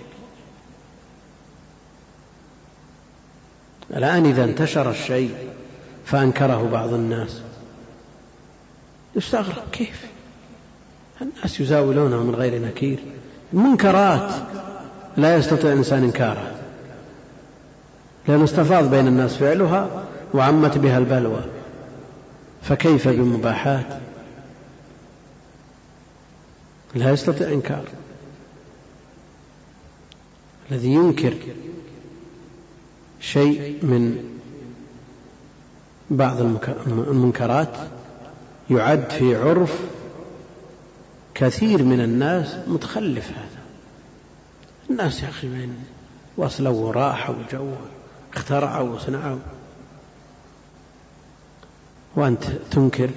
الآن إذا انتشر الشيء فأنكره بعض الناس يستغرب كيف الناس يزاولونه من غير نكير. المنكرات لا يستطيع إنسان إنكارها لأنه استفاض بين الناس فعلها وعمت بها البلوى، فكيف بمباحات لا يستطيع إنكار. الذي ينكر شيء من بعض المنكرات يعد في عرف كثير من الناس متخلف. هذا الناس يا أخي من وصلوا وراحوا وجوا اخترعوا وصنعوا وأنت تنكر.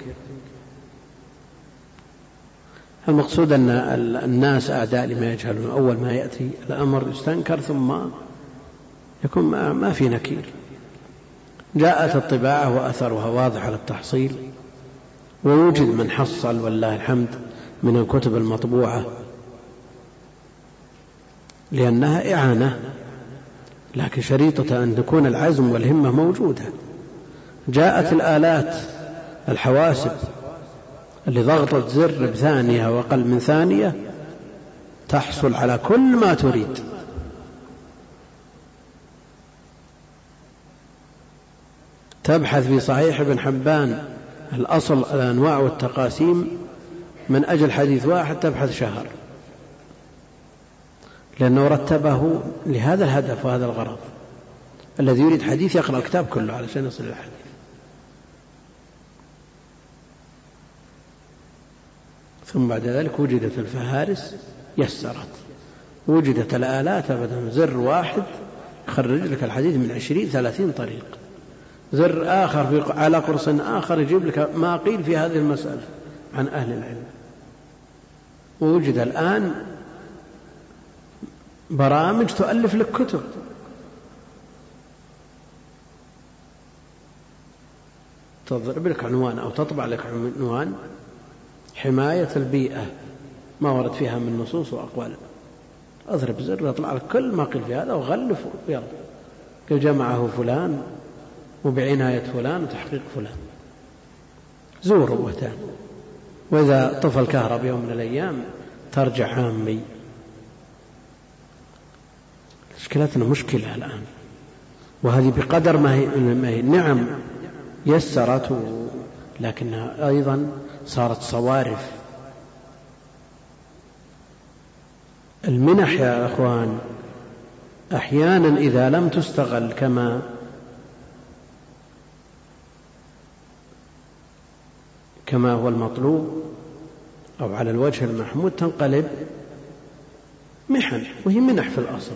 المقصود أن الناس أعداء لما يجهلون، أول ما يأتي الأمر يستنكر ثم يكون ما في نكير. جاءت الطباعة وأثرها واضح على التحصيل، ووجد من حصل والله الحمد من الكتب المطبوعة لأنها إعانة، لكن شريطة أن تكون العزم والهمة موجودة. جاءت الآلات الحواسب اللي ضغطت زر بثانية وأقل من ثانية تحصل على كل ما تريد. تبحث في صحيح ابن حبان الأصل الأنواع والتقاسيم من أجل حديث واحد تبحث شهر، لأنه رتبه لهذا الهدف وهذا الغرض. الذي يريد حديث يقرأ الكتاب كله علشان يصل الحديث. ثم بعد ذلك وجدت الفهارس يسرت، وجدت الآلات أبدا زر واحد يخرج لك الحديث من عشرين ثلاثين طريق، زر آخر في على قرص آخر يجيب لك ما قيل في هذه المسألة عن أهل العلم. ووجد الآن برامج تؤلف لك كتب، تضرب لك عنوان أو تطبع لك عنوان حماية البيئة ما ورد فيها من نصوص وأقوال، أضرب زر يطلع لك كل ما قيل في هذا وغلف يلا قل جمعه فلان وبعناية فلان وتحقيق فلان. زوروا وتان، وإذا طفى الكهرباء يوم من الأيام ترجع عامي. مشكلتنا مشكلة الآن، وهذه بقدر ما هي نعم يسرت، لكنها أيضا صارت صوارف. المنح يا أخوان أحيانا إذا لم تستغل كما كما هو المطلوب أو على الوجه المحمود تنقلب محن، وهي منح في الأصل.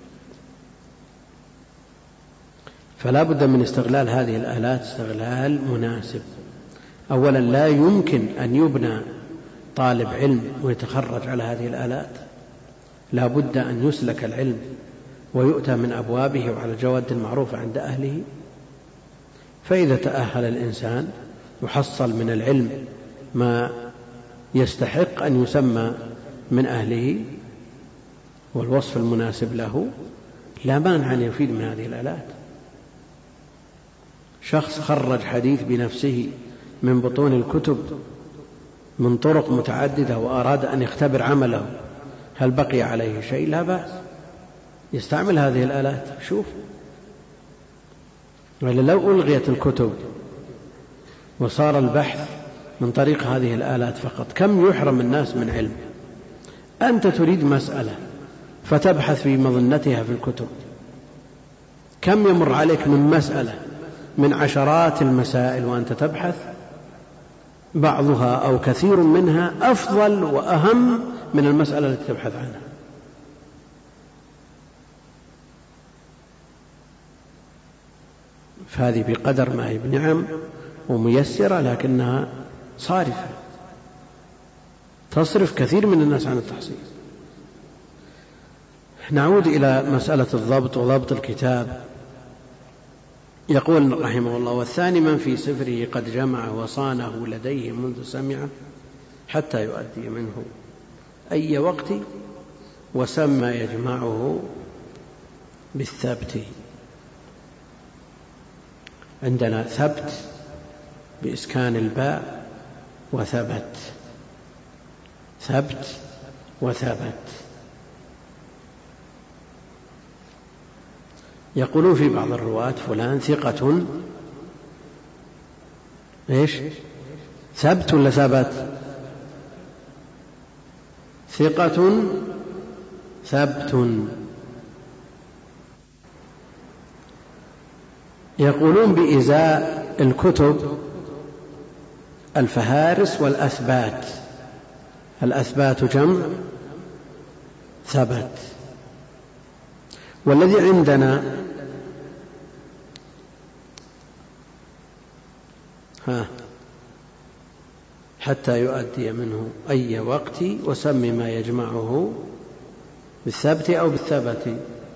فلا بد من استغلال هذه الآلات استغلال مناسب. أولا لا يمكن أن يبنى طالب علم ويتخرج على هذه الآلات، لا بد أن يسلك العلم ويؤتى من أبوابه وعلى الجواد المعروفة عند أهله. فإذا تأهل الإنسان يحصل من العلم ما يستحق أن يسمى من أهله والوصف المناسب له، لا مانع أن يفيد من هذه الآلات. شخص خرج حديث بنفسه من بطون الكتب من طرق متعددة وأراد أن يختبر عمله هل بقي عليه شيء، لا بأس يستعمل هذه الآلات. شوف، لو ألغيت الكتب وصار البحث من طريق هذه الآلات فقط، كم يحرم الناس من علم. أنت تريد مسألة فتبحث في مظنتها في الكتب، كم يمر عليك من مسألة من عشرات المسائل وأنت تبحث، بعضها أو كثير منها أفضل وأهم من المسألة التي تبحث عنها. فهذه بقدر ما هي بنعم وميسرة، لكنها صارفة تصرف كثير من الناس عن التحصيل. نعود إلى مسألة الضبط وضبط الكتاب. يقول رحمه الله: والثاني من في سفره قد جمعه وصانه لديه منذ سمعه حتى يؤدي منه أي وقت وسمى يجمعه بالثبت. عندنا ثبت بإسكان الباء وثبت، ثبت وثبت. يقولون في بعض الرواة فلان ثقة إيش ثبت ولا ثبت؟ ثقة ثبت. يقولون بإزاء الكتب الفهارس والأثبات. الأثبات جمع ثبت. والذي عندنا ها حتى يؤدي منه أي وقت وسم ما يجمعه بالثبت أو بالثبت.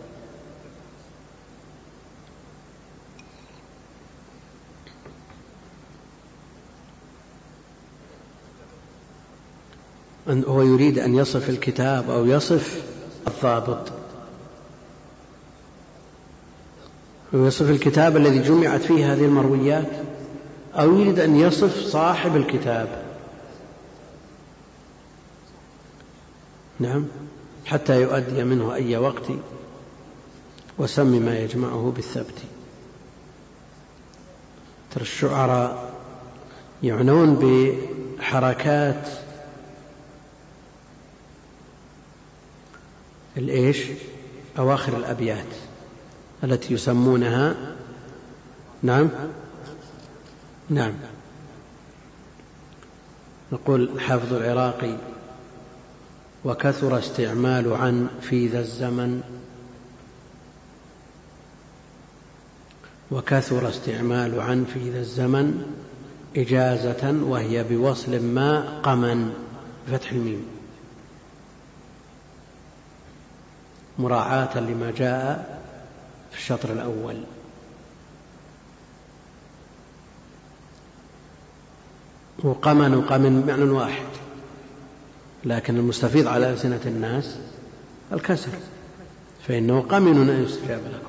هو يريد أن يصف الكتاب أو يصف الضابط، ويصف الكتاب الذي جمعت فيه هذه المرويات، أو يريد أن يصف صاحب الكتاب. نعم، حتى يؤدي منه أي وقت وسم ما يجمعه بالثبت. ترى الشعراء يعنون بحركات الإيش أواخر الأبيات التي يسمونها نعم نعم نقول حافظ العراقي: وكثر استعمال عن في ذا الزمن، وكثر استعمال عن في ذا الزمن إجازة وهي بوصل ما قمن بفتح الميم مراعاة لما جاء في الشطر الأول. وقمن وقمن معنى واحد، لكن المستفيض على ألسنة الناس الكسر، فإنه قمن أن يستجاب لكم.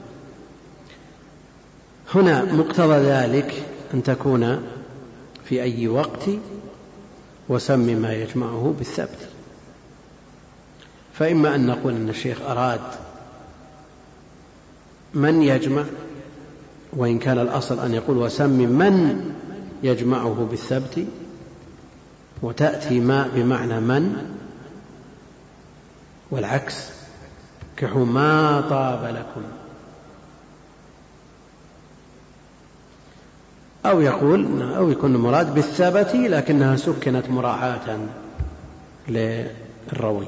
هنا مقتضى ذلك أن تكون في أي وقت وسم ما يجمعه بالثبت. فإما أن نقول أن الشيخ أراد من يجمع، وإن كان الأصل أن يقول وسم من يجمعه بالثبت، وتأتي ما بمعنى من، والعكس كحو ما طاب لكم. أو يقول أو يكون المراد بالثبت لكنها سكنت مراعاة للروي.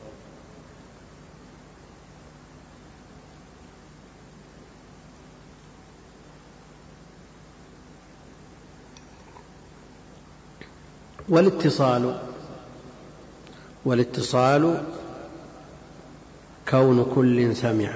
والاتصال والاتصال كون كل سمع،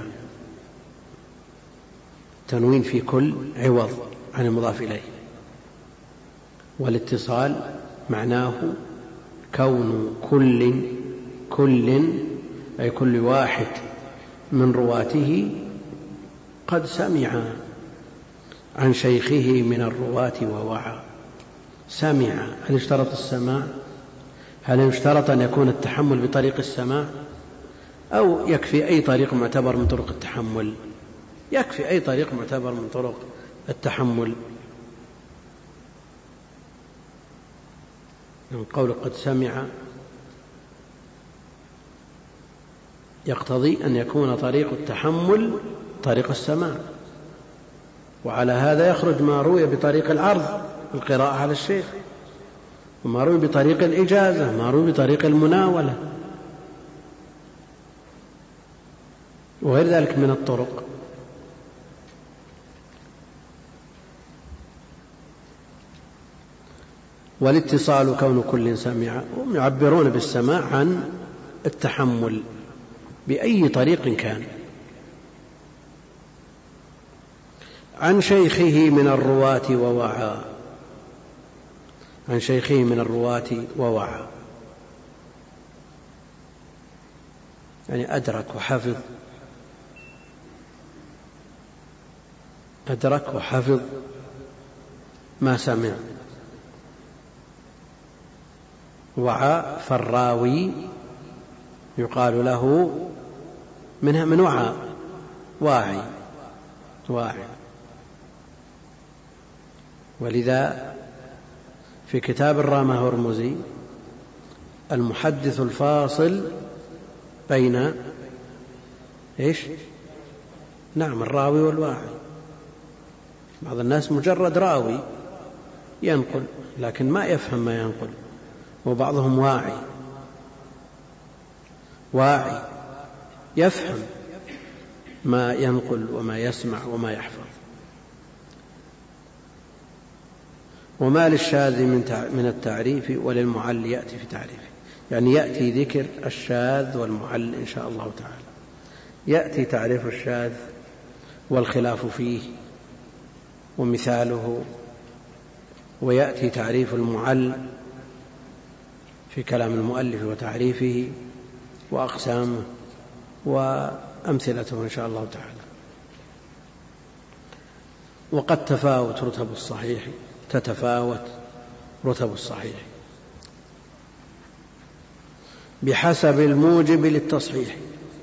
تنوين في كل عوض عن المضاف إليه. والاتصال معناه كون كل كل أي كل واحد من رواته قد سمع عن شيخه من الرواة ووعى. سمع، هل اشترط السماع؟ هل يشترط أن يكون التحمل بطريق السماع، أو يكفي أي طريق معتبر من طرق التحمل؟ يكفي أي طريق معتبر من طرق التحمل. من قول قد سمع يقتضي أن يكون طريق التحمل طريق السماع، وعلى هذا يخرج ما روي بطريق العرض القراءة على الشيخ، وما روي بطريق الإجازة، ما روي بطريق المناولة، وغير ذلك من الطرق. والاتصال كون كل سمع، هم يعبرون بالسماع عن التحمل بأي طريق كان. عن شيخه من الرواة ووعى، عن شيخه من الرواة ووعى يعني أدرك وحفظ، أدرك وحفظ ما سمع. وعى فالراوي يقال له منها من وعى، واعي واعي. ولذا في كتاب الرامة هرمزي المحدث الفاصل بين إيش؟ نعم الراوي والواعي. بعض الناس مجرد راوي ينقل لكن ما يفهم ما ينقل، وبعضهم واعي واعي يفهم ما ينقل وما يسمع وما يحفظ. وما للشاذ من التعريف وللمعل يأتي في تعريفه، يعني يأتي ذكر الشاذ والمعل إن شاء الله تعالى. يأتي تعريف الشاذ والخلاف فيه ومثاله، ويأتي تعريف المعل في كلام المؤلف وتعريفه وأقسامه وأمثلته إن شاء الله تعالى. وقد تفاوت رتب الصحيح، تتفاوت رتب الصحيح بحسب الموجب للتصحيح،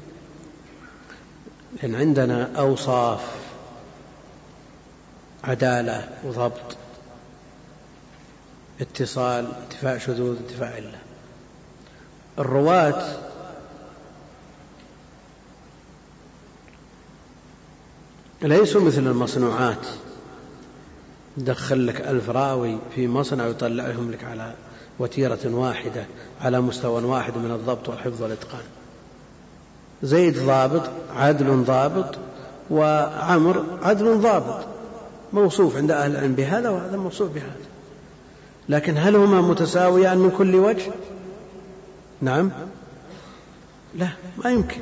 لأن عندنا أوصاف عدالة وضبط، اتصال، انتفاء شذوذ، انتفاء علة. الرواة ليسوا مثل المصنوعات، دخل لك ألف راوي في مصنع ويطلعهم لك على وتيرة واحدة على مستوى واحد من الضبط والحفظ والإتقان. زيد ضابط عدل ضابط، وعمر عدل ضابط، موصوف عند أهل العلم بهذا وهذا موصوف بهذا، لكن هل هما متساويان من كل وجه؟ نعم، لا، ما يمكن.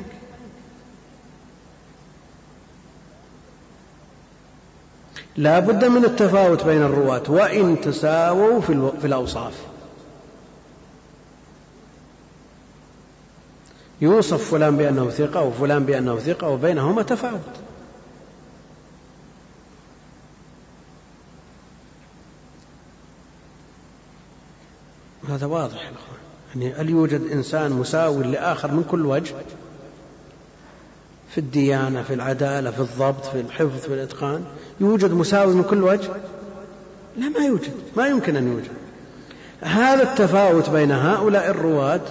لا بد من التفاوت بين الرواة وإن تساووا في الأوصاف. يوصف فلان بأنه ثقة وفلان بأنه ثقة وبينهما تفاوت. هذا واضح يا أخوان. يعني هل يوجد إنسان مساوي لآخر من كل وجه؟ في الديانة، في العدالة، في الضبط، في الحفظ، في الإتقان، يوجد مساوي من كل وجه؟ لا، ما يوجد، ما يمكن أن يوجد. هذا التفاوت بين هؤلاء الرواة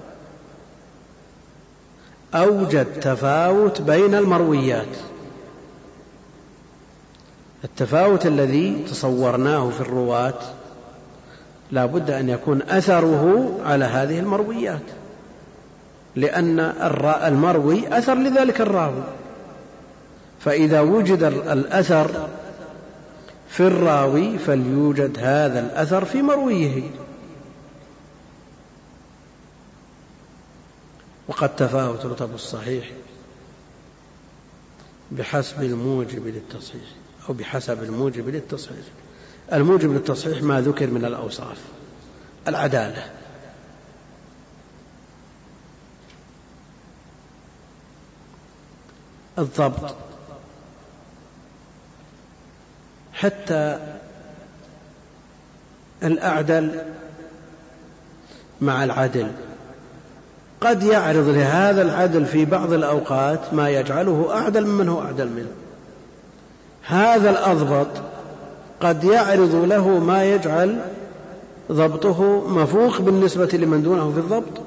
أوجد تفاوت بين المرويات. التفاوت الذي تصورناه في الرواة لا بد أن يكون أثره على هذه المرويات، لأن المروي أثر لذلك الراوي، فإذا وجد الأثر في الراوي فليوجد هذا الأثر في مرويه. وقد تفاوت رتب الصحيح بحسب الموجب للتصحيح أو بحسب الموجب للتصحيح. الموجب للتصحيح ما ذكر من الأوصاف. العدالة. الضبط حتى الأعدل مع العدل قد يعرض لهذا العدل في بعض الأوقات ما يجعله أعدل ممن هو أعدل منه. هذا الأضبط قد يعرض له ما يجعل ضبطه مفوق بالنسبة لمن دونه في الضبط.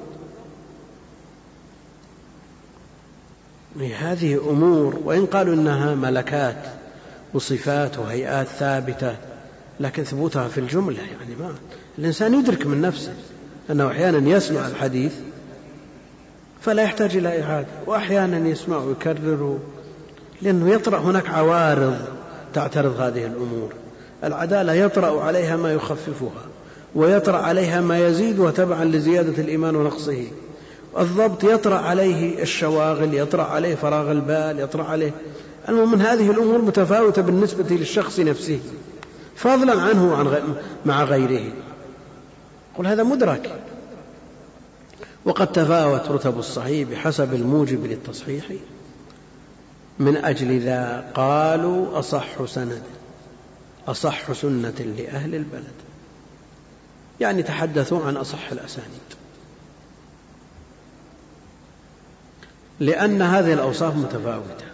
هذه أمور وإن قالوا إنها ملكات وصفات وهيئات ثابتة، لكن ثبوتها في الجملة يعني ما الإنسان يدرك من نفسه أنه أحيانا يسمع الحديث فلا يحتاج إلى إعادة، وأحيانا يسمع ويكرره، لأنه يطرأ هناك عوارض تعترض هذه الأمور. العدالة يطرأ عليها ما يخففها، ويطرأ عليها ما يزيدها تبعا لزيادة الإيمان ونقصه. الضبط يطرأ عليه الشواغل، يطرأ عليه فراغ البال، يطرأ عليه المهم من هذه الأمور متفاوتة بالنسبة للشخص نفسه فضلا عنه وعن غير مع غيره. قل هذا مدرك. وقد تفاوت رتب الصحيح بحسب الموجب للتصحيح، من أجل ذا قالوا أصح سند أصح سنة لأهل البلد، يعني تحدثوا عن أصح الأسانيد، لأن هذه الأوصاف متفاوتة.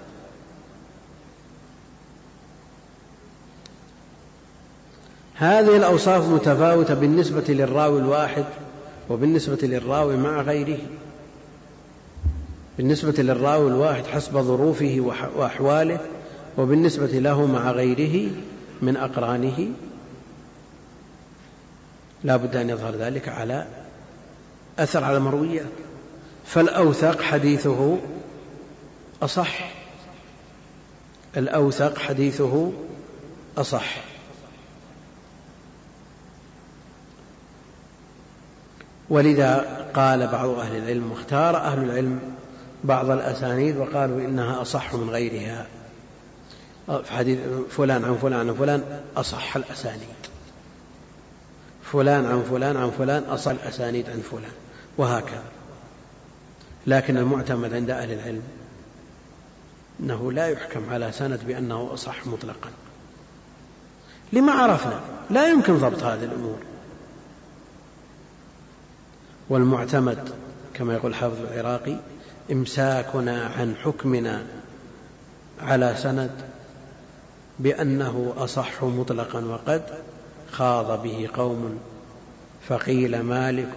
هذه الأوصاف متفاوتة بالنسبة للراوي الواحد وبالنسبة للراوي مع غيره. بالنسبة للراوي الواحد حسب ظروفه وأحواله، وبالنسبة له مع غيره من أقرانه لا بد أن يظهر ذلك على أثر على مرويات. فالأوثق حديثه أصح، الأوثق حديثه أصح. ولذا قال بعض أهل العلم، واختار أهل العلم بعض الأسانيد وقالوا إنها أصح من غيرها، في حديث فلان عن فلان عن فلان أصح الأسانيد، فلان عن فلان عن فلان أصح الأسانيد عن فلان، وهكذا. لكن المعتمد عند أهل العلم أنه لا يحكم على سند بأنه أصح مطلقا، لما عرفنا لا يمكن ضبط هذه الأمور. والمعتمد كما يقول حافظ العراقي إمساكنا عن حكمنا على سند بأنه أصح مطلقا، وقد خاض به قوم فقيل مالك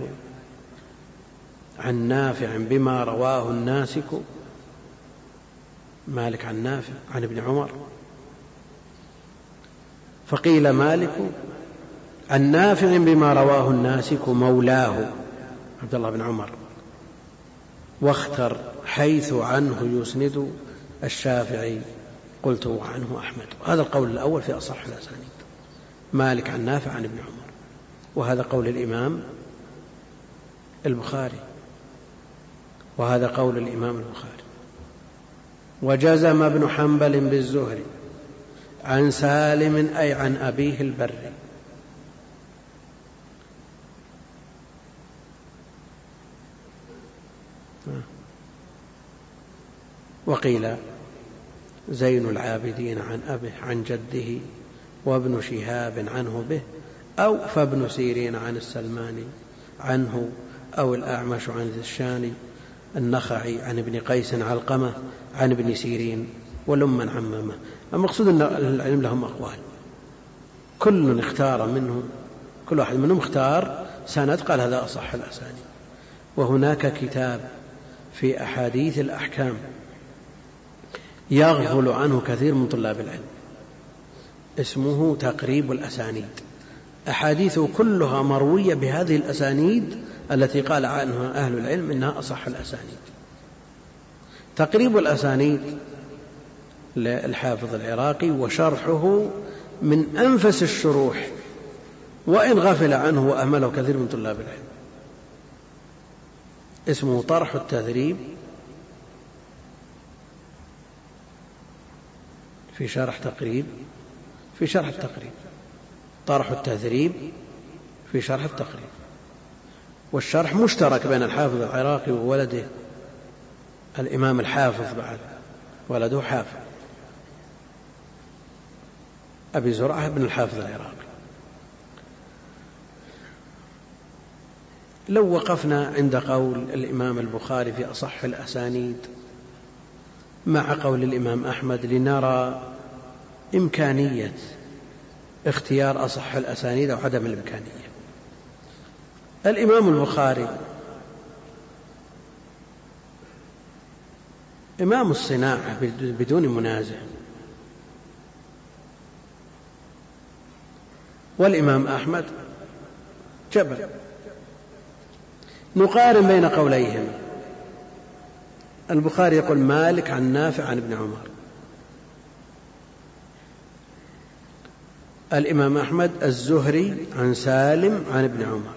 عن نافع بما رواه الناسك، مالك عن نافع عن ابن عمر، فقيل مالك عن نافع بما رواه الناسك مولاه عبد الله بن عمر، واختر حيث عنه يسند الشافعي قلت عنه أحمد. هذا القول الأول في أصح الأسانيد، مالك عن نافع عن ابن عمر، وهذا قول الإمام البخاري، وهذا قول الإمام البخاري. وجزم ابن حنبل بالزهري عن سالم أي عن أبيه البر. وقيل زين العابدين عن أبيه عن جده، وابن شهاب عنه به، أو فابن سيرين عن السلماني عنه، أو الأعمش عن ذي الشاني النخعي عن ابن قيس علقمة عن ابن سيرين، ولمن عممه. المقصود أن العلم لهم أقوال، كل اختار منهم، كل واحد منهم اختار سند قال هذا أصح الأسانيد. وهناك كتاب في أحاديث الأحكام يغفل عنه كثير من طلاب العلم، اسمه تقريب الأسانيد، أحاديثه كلها مروية بهذه الأسانيد التي قال عنها أهل العلم إنها أصح الأسانيد. تقريب الأسانيد للحافظ العراقي، وشرحه من أنفس الشروح، وإن غفل عنه وأهمله كثير من طلاب العلم. اسمه طرح التذريب في شرح تقريب في شرح التقريب طرح التذريب في شرح التقريب. والشرح مشترك بين الحافظ العراقي وولده الإمام الحافظ، بعد ولده حافظ أبي زرعة بن الحافظ العراقي. لو وقفنا عند قول الإمام البخاري في أصح الأسانيد مع قول الإمام أحمد لنرى إمكانية اختيار أصح الأسانيد أو عدم الإمكانية. الإمام البخاري إمام الصناعة بدون منازع، والإمام أحمد جبل. نقارن بين قوليهم. البخاري يقول مالك عن نافع عن ابن عمر، الإمام أحمد الزهري عن سالم عن ابن عمر.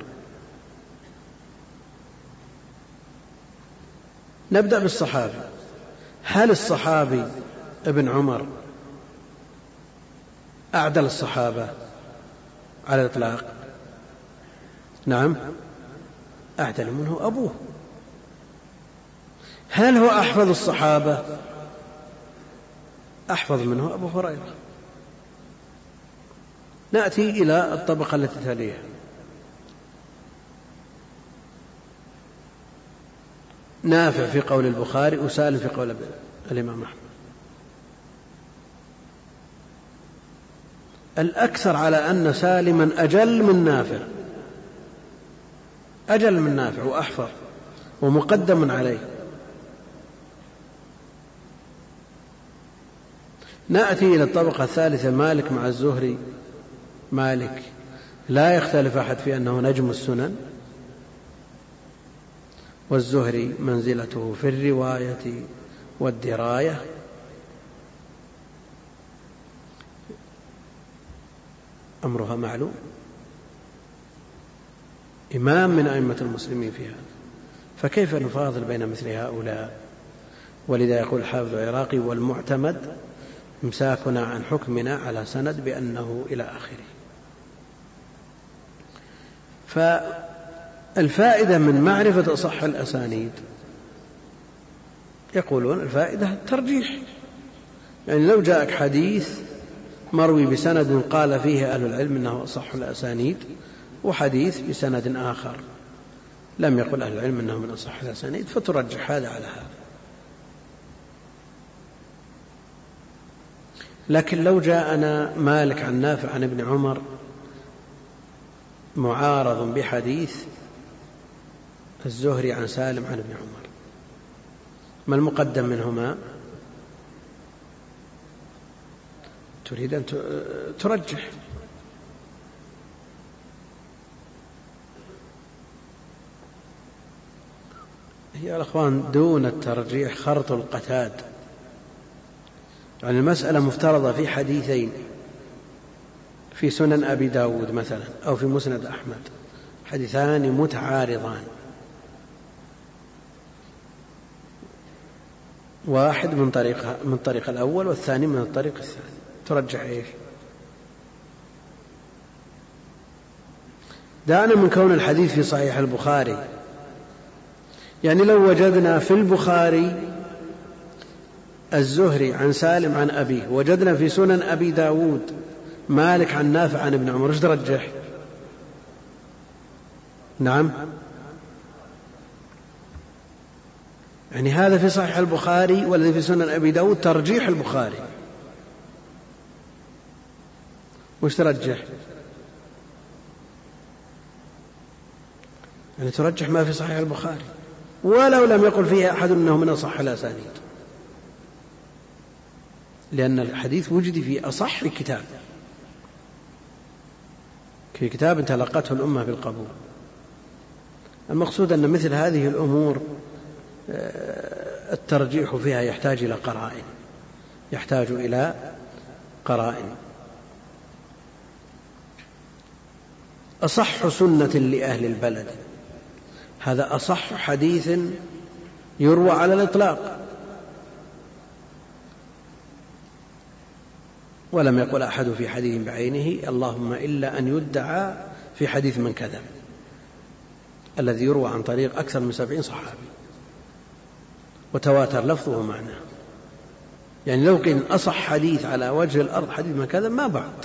نبدأ بالصحابي. هل الصحابي ابن عمر أعدل الصحابة على الإطلاق؟ نعم، أعدل منه أبوه. هل هو أحفظ الصحابة؟ أحفظ منه أبو هريرة. نأتي إلى الطبقة التي تليها. نافع في قول البخاري وسالم في قول الإمام أحمد. الأكثر على أن سالما أجل من نافع، أجل من نافع وأحفظ ومقدم عليه. نأتي إلى الطبقة الثالثة. مالك مع الزهري. مالك لا يختلف أحد في أنه نجم السنن، والزهري منزلته في الرواية والدراية. أمرها معلوم، إمام من أئمة المسلمين في هذا، فكيف نفاضل بين مثل هؤلاء؟ ولذا يقول الحافظ العراقي والمعتمد إمساكنا عن حكمنا على سند بأنه إلى آخره. فالفائدة من معرفة أصح الأسانيد يقولون الفائدة الترجيح. يعني لو جاءك حديث مروي بسند قال فيه أهل العلم أنه أصح الأسانيد، وحديث بسند آخر لم يقل أهل العلم أنه من أصح الأسانيد، فترجح هذا على هذا. لكن لو جاءنا مالك عن نافع عن ابن عمر معارض بحديث الزهري عن سالم عن ابن عمر، ما المقدم منهما؟ تريد أن ترجح. هي الأخوان دون الترجيح خرط القتاد. يعني المسألة مفترضة في حديثين في سنن أبي داود مثلا أو في مسند أحمد، حديثان متعارضان، واحد من طريق من طريق الأول والثاني من الطريق الثاني، ترجح إيش؟ دعنا من كون الحديث في صحيح البخاري. يعني لو وجدنا في البخاري الزهري عن سالم عن أبيه، وجدنا في سنن أبي داود مالك عن نافع عن ابن عمر، ايش ترجح؟ نعم، يعني هذا في صحيح البخاري والذي في سنن أبي داود ترجيح البخاري. وش ترجح؟ يعني ترجح ما في صحيح البخاري ولو لم يقل فيه أحد أنه من أصح الأسانيد، لأن الحديث وجد في أصح كتاب، في كتاب تلقته الأمة بالقبول. المقصود أن مثل هذه الأمور الترجيح فيها يحتاج إلى قرائن، يحتاج إلى قرائن. أصح سنة لأهل البلد، هذا أصح حديث يروى على الإطلاق، ولم يقل أحد في حديث بعينه اللهم إلا أن يدعى في حديث من كذب. الذي يروى عن طريق أكثر من سبعين صحابي وتواتر لفظه ومعناه. يعني لو كان أصح حديث على وجه الأرض حديث ما كذا ما بعد.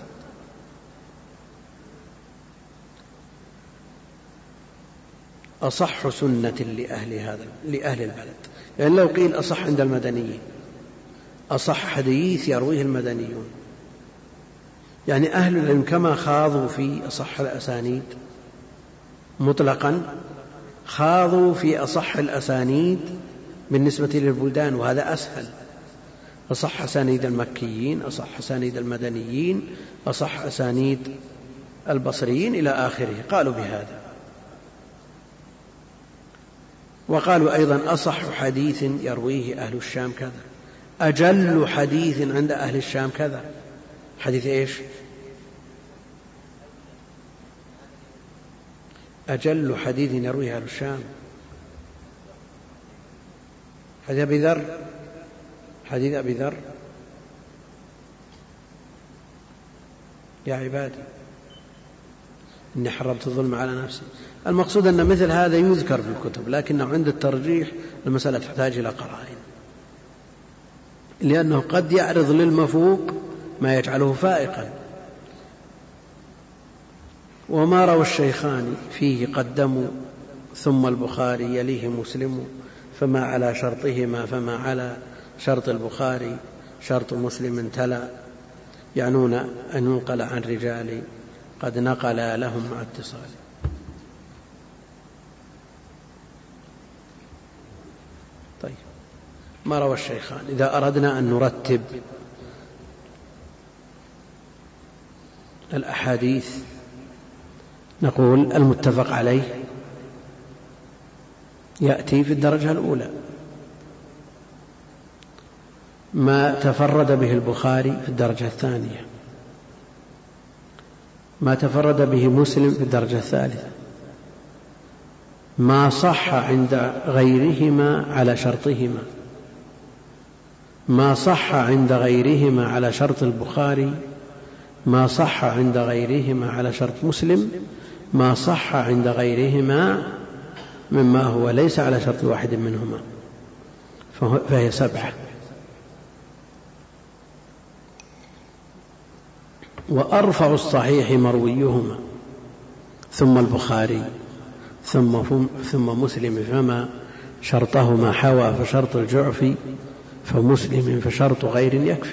أصح سنة لأهل هذا لأهل البلد. يعني لو قيل أصح عند المدنيين، أصح حديث يرويه المدنيون، يعني أهل العلم كما خاضوا في أصح الأسانيد مطلقا خاضوا في أصح الأسانيد بالنسبة للبلدان، وهذا أسهل. أصح أسانيد المكيين، أصح أسانيد المدنيين، أصح أسانيد البصريين إلى آخره، قالوا بهذا. وقالوا أيضا أصح حديث يرويه أهل الشام كذا، أجل حديث عند أهل الشام كذا. حديث إيش؟ أجل حديث يرويه أهل الشام حديث أبي ذر، حديث أبي ذر. يا عبادي إني حرمت الظلم على نفسي. المقصود أن مثل هذا يذكر في الكتب، لكنه عند الترجيح المسألة تحتاج إلى قرائن، لأنه قد يعرض للمفوق ما يجعله فائقا. وما روى الشيخان فيه قدموا ثم البخاري يليه مسلم، فما على شرطهما فما على شرط البخاري شرط مسلم تلا، يعنون أن ينقل عن رجال قد نقل لهم مع اتصال. طيب، ما روى الشيخان. إذا أردنا أن نرتب الأحاديث نقول المتفق عليه يأتي في الدرجة الأولى، ما تفرد به البخاري في الدرجة الثانية، ما تفرد به مسلم في الدرجة الثالثة، ما صح عند غيرهما على شرطهما، ما صح عند غيرهما على شرط البخاري، ما صح عند غيرهما على شرط مسلم، ما صح عند غيرهما مما هو ليس على شرط واحد منهما، فهي سبعة. وأرفع الصحيح مرويهما ثم البخاري ثم, ثم مسلم، فما شرطهما حوى فشرط الجعفي، فمسلم فشرط غير يكفي.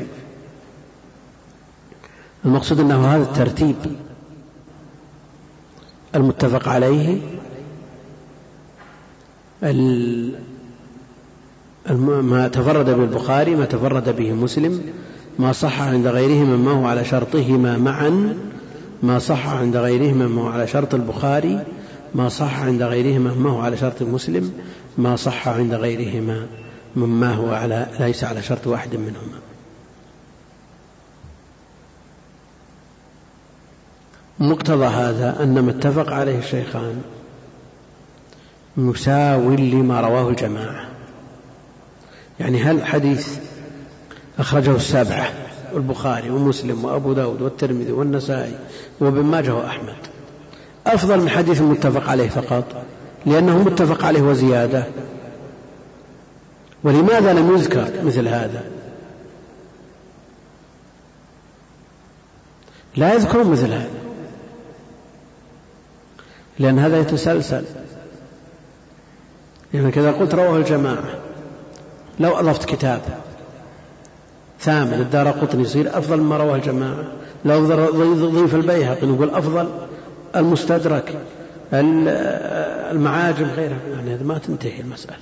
المقصود أنه هذا الترتيب المتفق عليه ما تفرد بالبخاري، ما تفرد به مسلم، ما صح عند غيرهما ما هو على شرطهما معا، ما صح عند غيرهما ما هو على شرط البخاري، ما صح عند غيرهما ما هو على شرط مسلم، ما صح عند غيرهما مما هو على ليس على شرط واحد منهما. مقتضى هذا أن ما اتفق عليه الشيخان مساو لما رواه الجماعة. يعني هل حديث أخرجه السبعة والبخاري ومسلم وأبو داود والترمذي والنسائي وابن ماجه وأحمد أفضل من حديث متفق عليه فقط، لأنه متفق عليه وزيادة؟ ولماذا لم يذكر مثل هذا؟ لا يذكر مثل هذا لأن هذا يتسلسل. يعني كذا قلت رواه الجماعة، لو أضفت كتاب ثامن الدارقطني يصير أفضل مما رواه الجماعة. لو ضيف البيهقي نقول أفضل المستدرك المعاجم غيرها. يعني هذا ما تنتهي المسألة.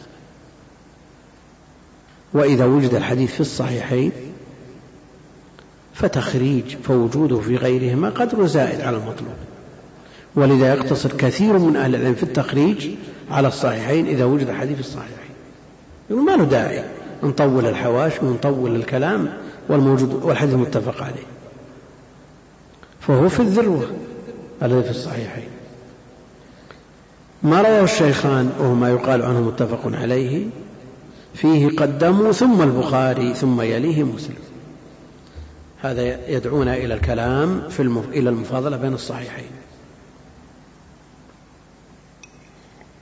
وإذا وجد الحديث في الصحيحين فتخريج فوجوده في غيرهما قدر زائد على المطلوب، ولذا يقتصر كثير من أهل العلم في التخريج على الصحيحين إذا وجد حديث الصحيحين. يقول ما له داعي نطول الحواشي ونطول الكلام والموجود والحديث متفق عليه، فهو في الذروة الذي في الصحيحين. ما رواه الشيخان وهو ما يقال عنه متفق عليه فيه قدموا ثم البخاري ثم يليه مسلم. هذا يدعونا إلى الكلام في المف... إلى المفاضلة بين الصحيحين.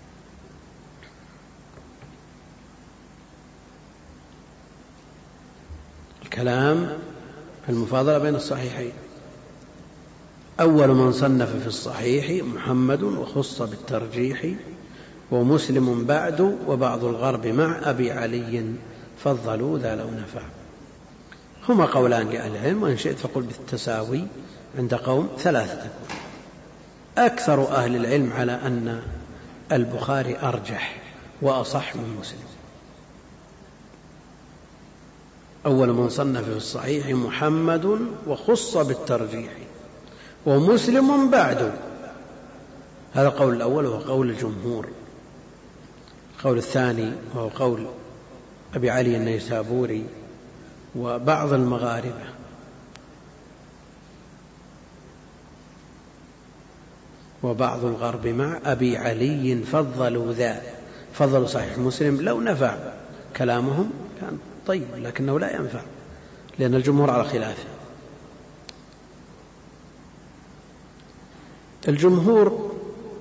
الكلام المفاضلة بين الصحيحين. أول من صنف في الصحيح محمد وخص بالترجيح، ومسلم بعد وبعض الغرب مع أبي علي فضلوا ذا لو نفع. هما قولان لأهل العلم، وإن شئت فقل بالتساوي عند قوم ثلاثة. أكثر أهل العلم على أن البخاري أرجح وأصح من مسلم. أول من صنف في الصحيح محمد وخص بالترجيح، ومسلم بعد. هذا القول الأول وهو قول الجمهور. القول الثاني وهو قول أبي علي النيسابوري وبعض المغاربة. وبعض الغرب مع أبي علي فضلوا ذا، فضلوا صحيح مسلم. لو نفع كلامهم كان طيب، لكنه لا ينفع لأن الجمهور على خلافه. الجمهور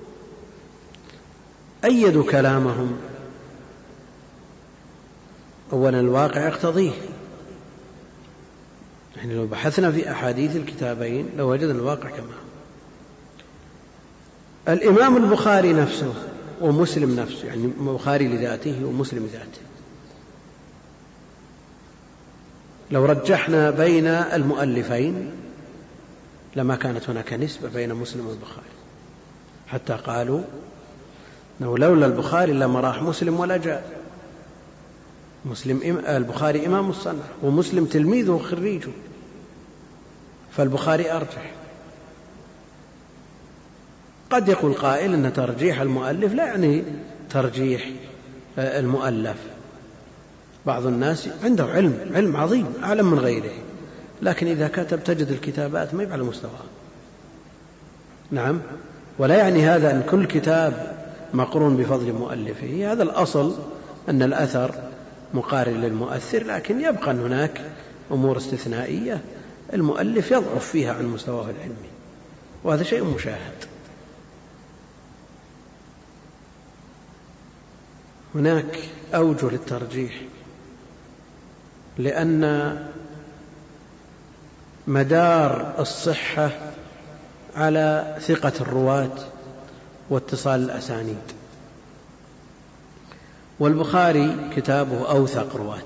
أيدوا كلامهم. أولا الواقع يقتضيه، يعني لو بحثنا في أحاديث الكتابين لوجدنا الواقع كما الإمام البخاري نفسه ومسلم نفسه، يعني البخاري لذاته ومسلم ذاته. لو رجحنا بين المؤلفين لما كانت هناك نسبة بين مسلم والبخاري، حتى قالوا أنه لولا البخاري لما راح مسلم ولا جاء. مسلم البخاري إمام الصنعة ومسلم تلميذه وخريجه، فالبخاري أرجح. قد يقول قائل أن ترجيح المؤلف لا يعني ترجيح المؤلف. بعض الناس عنده علم علم عظيم أعلم من غيره، لكن إذا كتب تجد الكتابات ما على مستواه. نعم، ولا يعني هذا أن كل كتاب مقرون بفضل مؤلفه. هذا الأصل أن الأثر مقارن للمؤثر، لكن يبقى أن هناك أمور استثنائية المؤلف يضعف فيها عن مستواه العلمي، وهذا شيء مشاهد. هناك أوجه للترجيح، لأن مدار الصحة على ثقة الرواة واتصال الأسانيد، والبخاري كتابه أوثق رواة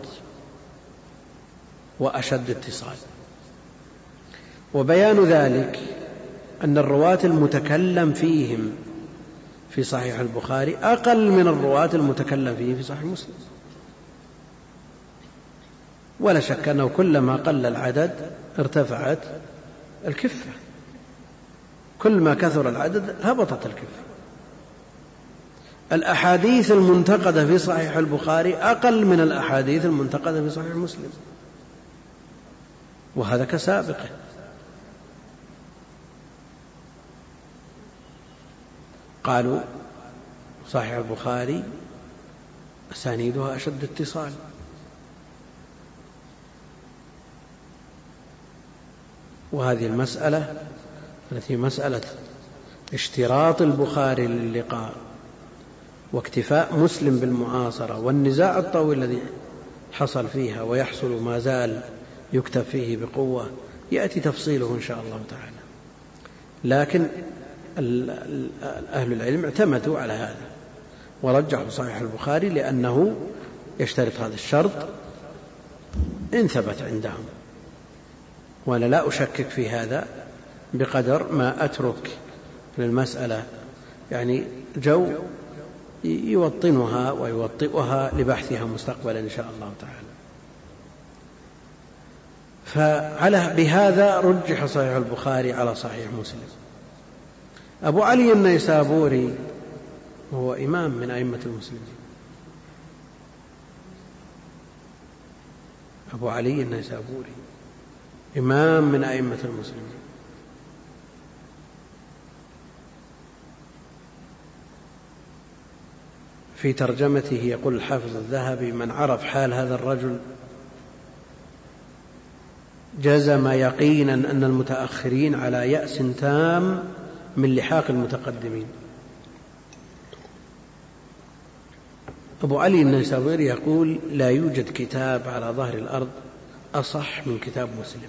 وأشد اتصال. وبيان ذلك أن الرواة المتكلم فيهم في صحيح البخاري أقل من الرواة المتكلم فيه في صحيح مسلم. ولا شك أنه كلما قل العدد ارتفعت الكفة، كل ما كثر العدد هبطت الكفة. الأحاديث المنتقدة في صحيح البخاري أقل من الأحاديث المنتقدة في صحيح مسلم، وهذا كسابقه. قالوا صحيح البخاري أسانيدها أشد اتصال. وهذه المسألة التي مسألة اشتراط البخاري للقاء واكتفاء مسلم بالمعاصرة والنزاع الطويل الذي حصل فيها ويحصل ما زال يكتب فيه بقوة يأتي تفصيله إن شاء الله تعالى. لكن أهل العلم اعتمدوا على هذا ورجحوا صحيح البخاري لأنه يشترط هذا الشرط إن ثبت عندهم. وأنا لا أشكك في هذا بقدر ما أترك للمسألة يعني جو يوطنها ويوطئها لبحثها مستقبلا إن شاء الله تعالى. فعلى بهذا رجح صحيح البخاري على صحيح مسلم. أبو علي النيسابوري هو إمام من أئمة المسلمين. أبو علي النيسابوري إمام من أئمة المسلمين. في ترجمته يقول الحافظ الذهبي: من عرف حال هذا الرجل جزم يقينا أن المتأخرين على يأس تام من لحاق المتقدمين. أبو علي النيسابوري يقول: لا يوجد كتاب على ظهر الأرض أصح من كتاب مسلم.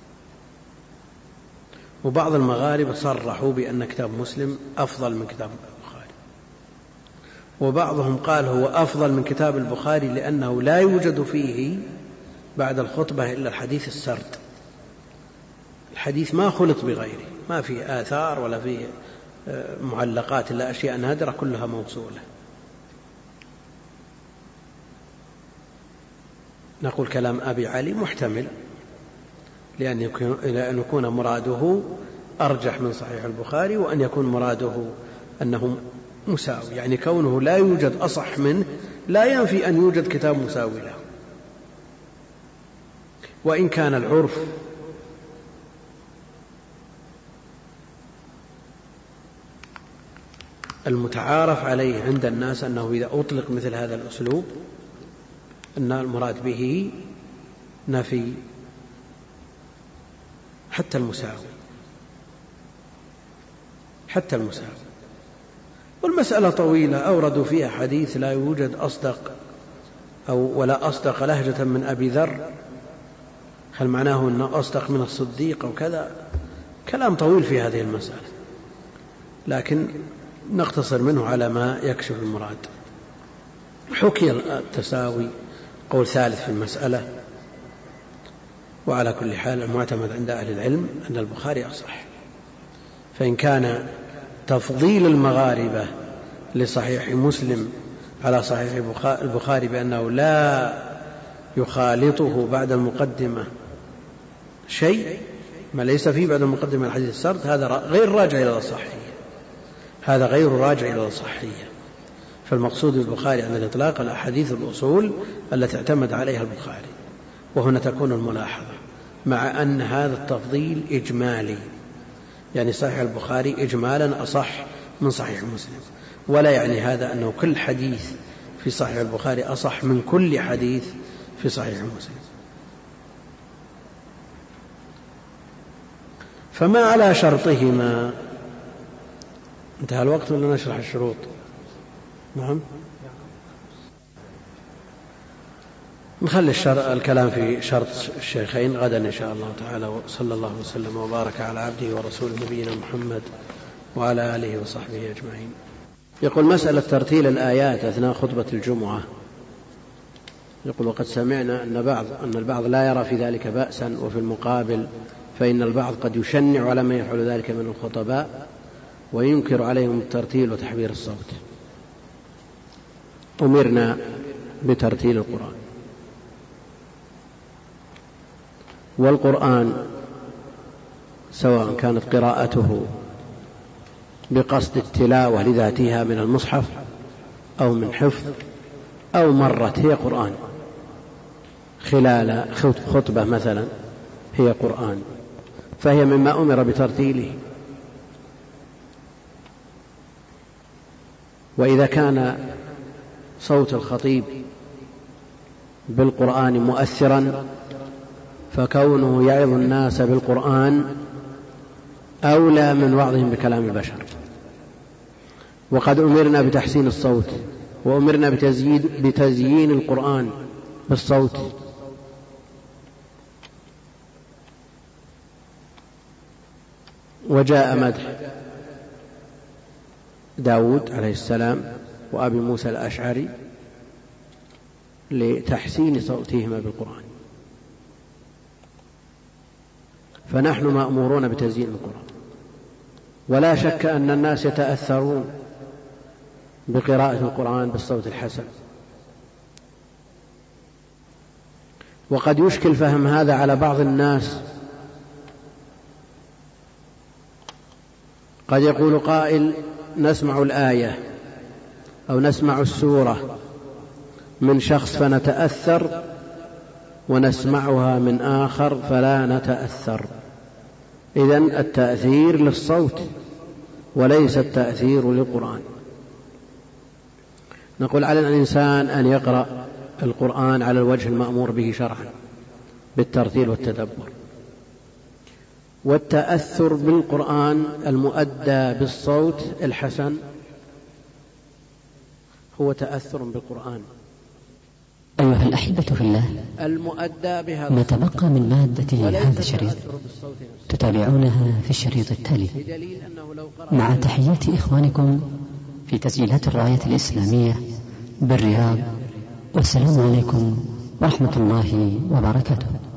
وبعض المغاربة صرحوا بأن كتاب مسلم أفضل من كتاب البخاري، وبعضهم قال هو أفضل من كتاب البخاري لأنه لا يوجد فيه بعد الخطبة إلا الحديث السرد، الحديث ما خلط بغيره، ما فيه آثار ولا فيه معلقات إلا أشياء نادرة كلها موصولة. نقول كلام أبي علي محتمل، لأن يكون مراده أرجح من صحيح البخاري، وأن يكون مراده أنه مساوي، يعني كونه لا يوجد أصح منه لا ينفي أن يوجد كتاب مساوي له. وإن كان العرف المتعارف عليه عند الناس أنه إذا أطلق مثل هذا الأسلوب أن المراد به نفي حتى المساوي، حتى المساوي. والمسألة طويلة، أوردوا فيها حديث لا يوجد أصدق أو ولا أصدق لهجة من أبي ذر، هل معناه أنه أصدق من الصديق أو كذا؟ كلام طويل في هذه المسألة، لكن نقتصر منه على ما يكشف المراد. حكي التساوي قول ثالث في المسألة، وعلى كل حال المعتمد عند أهل العلم أن البخاري أصح. فإن كان تفضيل المغاربة لصحيح مسلم على صحيح البخاري بأنه لا يخالطه بعد المقدمة شيء ما ليس فيه بعد المقدمة الحديث السرد، هذا غير راجع إلى الصحية، هذا غير راجع إلى الصحية. فالمقصود بالبخاري عند الإطلاق الأحاديث الأصول التي اعتمد عليها البخاري، وهنا تكون الملاحظة مع أن هذا التفضيل إجمالي، يعني صحيح البخاري إجمالا أصح من صحيح مسلم، ولا يعني هذا أنه كل حديث في صحيح البخاري أصح من كل حديث في صحيح مسلم. فما على شرطهما. انتهى الوقت ولا نشرح الشروط؟ نعم، نخلي الكلام في شرط الشيخين غدا إن شاء الله تعالى. وصلى الله وسلم وبارك على عبده ورسوله نبينا محمد وعلى آله وصحبه أجمعين. يقول مسألة ترتيل الآيات أثناء خطبة الجمعة. يقول وقد سمعنا أن بعض أن البعض لا يرى في ذلك بأسا، وفي المقابل فإن البعض قد يشنع على من يفعل ذلك من الخطباء وينكر عليهم الترتيل وتحبير الصوت. أمرنا بترتيل القرآن، والقرآن سواء كانت قراءته بقصد التلاوة لذاتها من المصحف أو من حفظ أو مرت هي قرآن خلال خطبة مثلا هي قرآن، فهي مما أمر بترتيله. وإذا كان صوت الخطيب بالقرآن مؤثرا فكونه يعظ الناس بالقرآن أولى من وعظهم بكلام البشر. وقد أمرنا بتحسين الصوت، وأمرنا بتزيين القرآن بالصوت. وجاء مدح داود عليه السلام وأبي موسى الأشعري لتحسين صوتهما بالقرآن، فنحن مأمورون بتزيين القرآن. ولا شك أن الناس يتأثرون بقراءة القرآن بالصوت الحسن، وقد يشكل فهم هذا على بعض الناس. قد يقول قائل نسمع الآية أو نسمع السورة من شخص فنتأثر، ونسمعها من آخر فلا نتأثر. إذن التأثير للصوت وليس التأثير للقرآن. نقول على الإنسان أن يقرأ القرآن على الوجه المأمور به شرعا بالترتيل والتدبر، والتأثر بالقرآن المؤدى بالصوت الحسن هو تأثر بالقرآن أيها الأحبة في الله، المؤدى بها ما تبقى من مادة هذا الشريط تتابعونها في الشريط التالي، مع تحيات إخوانكم في تسجيلات الراية الإسلامية بالرياض، والسلام عليكم ورحمة الله وبركاته.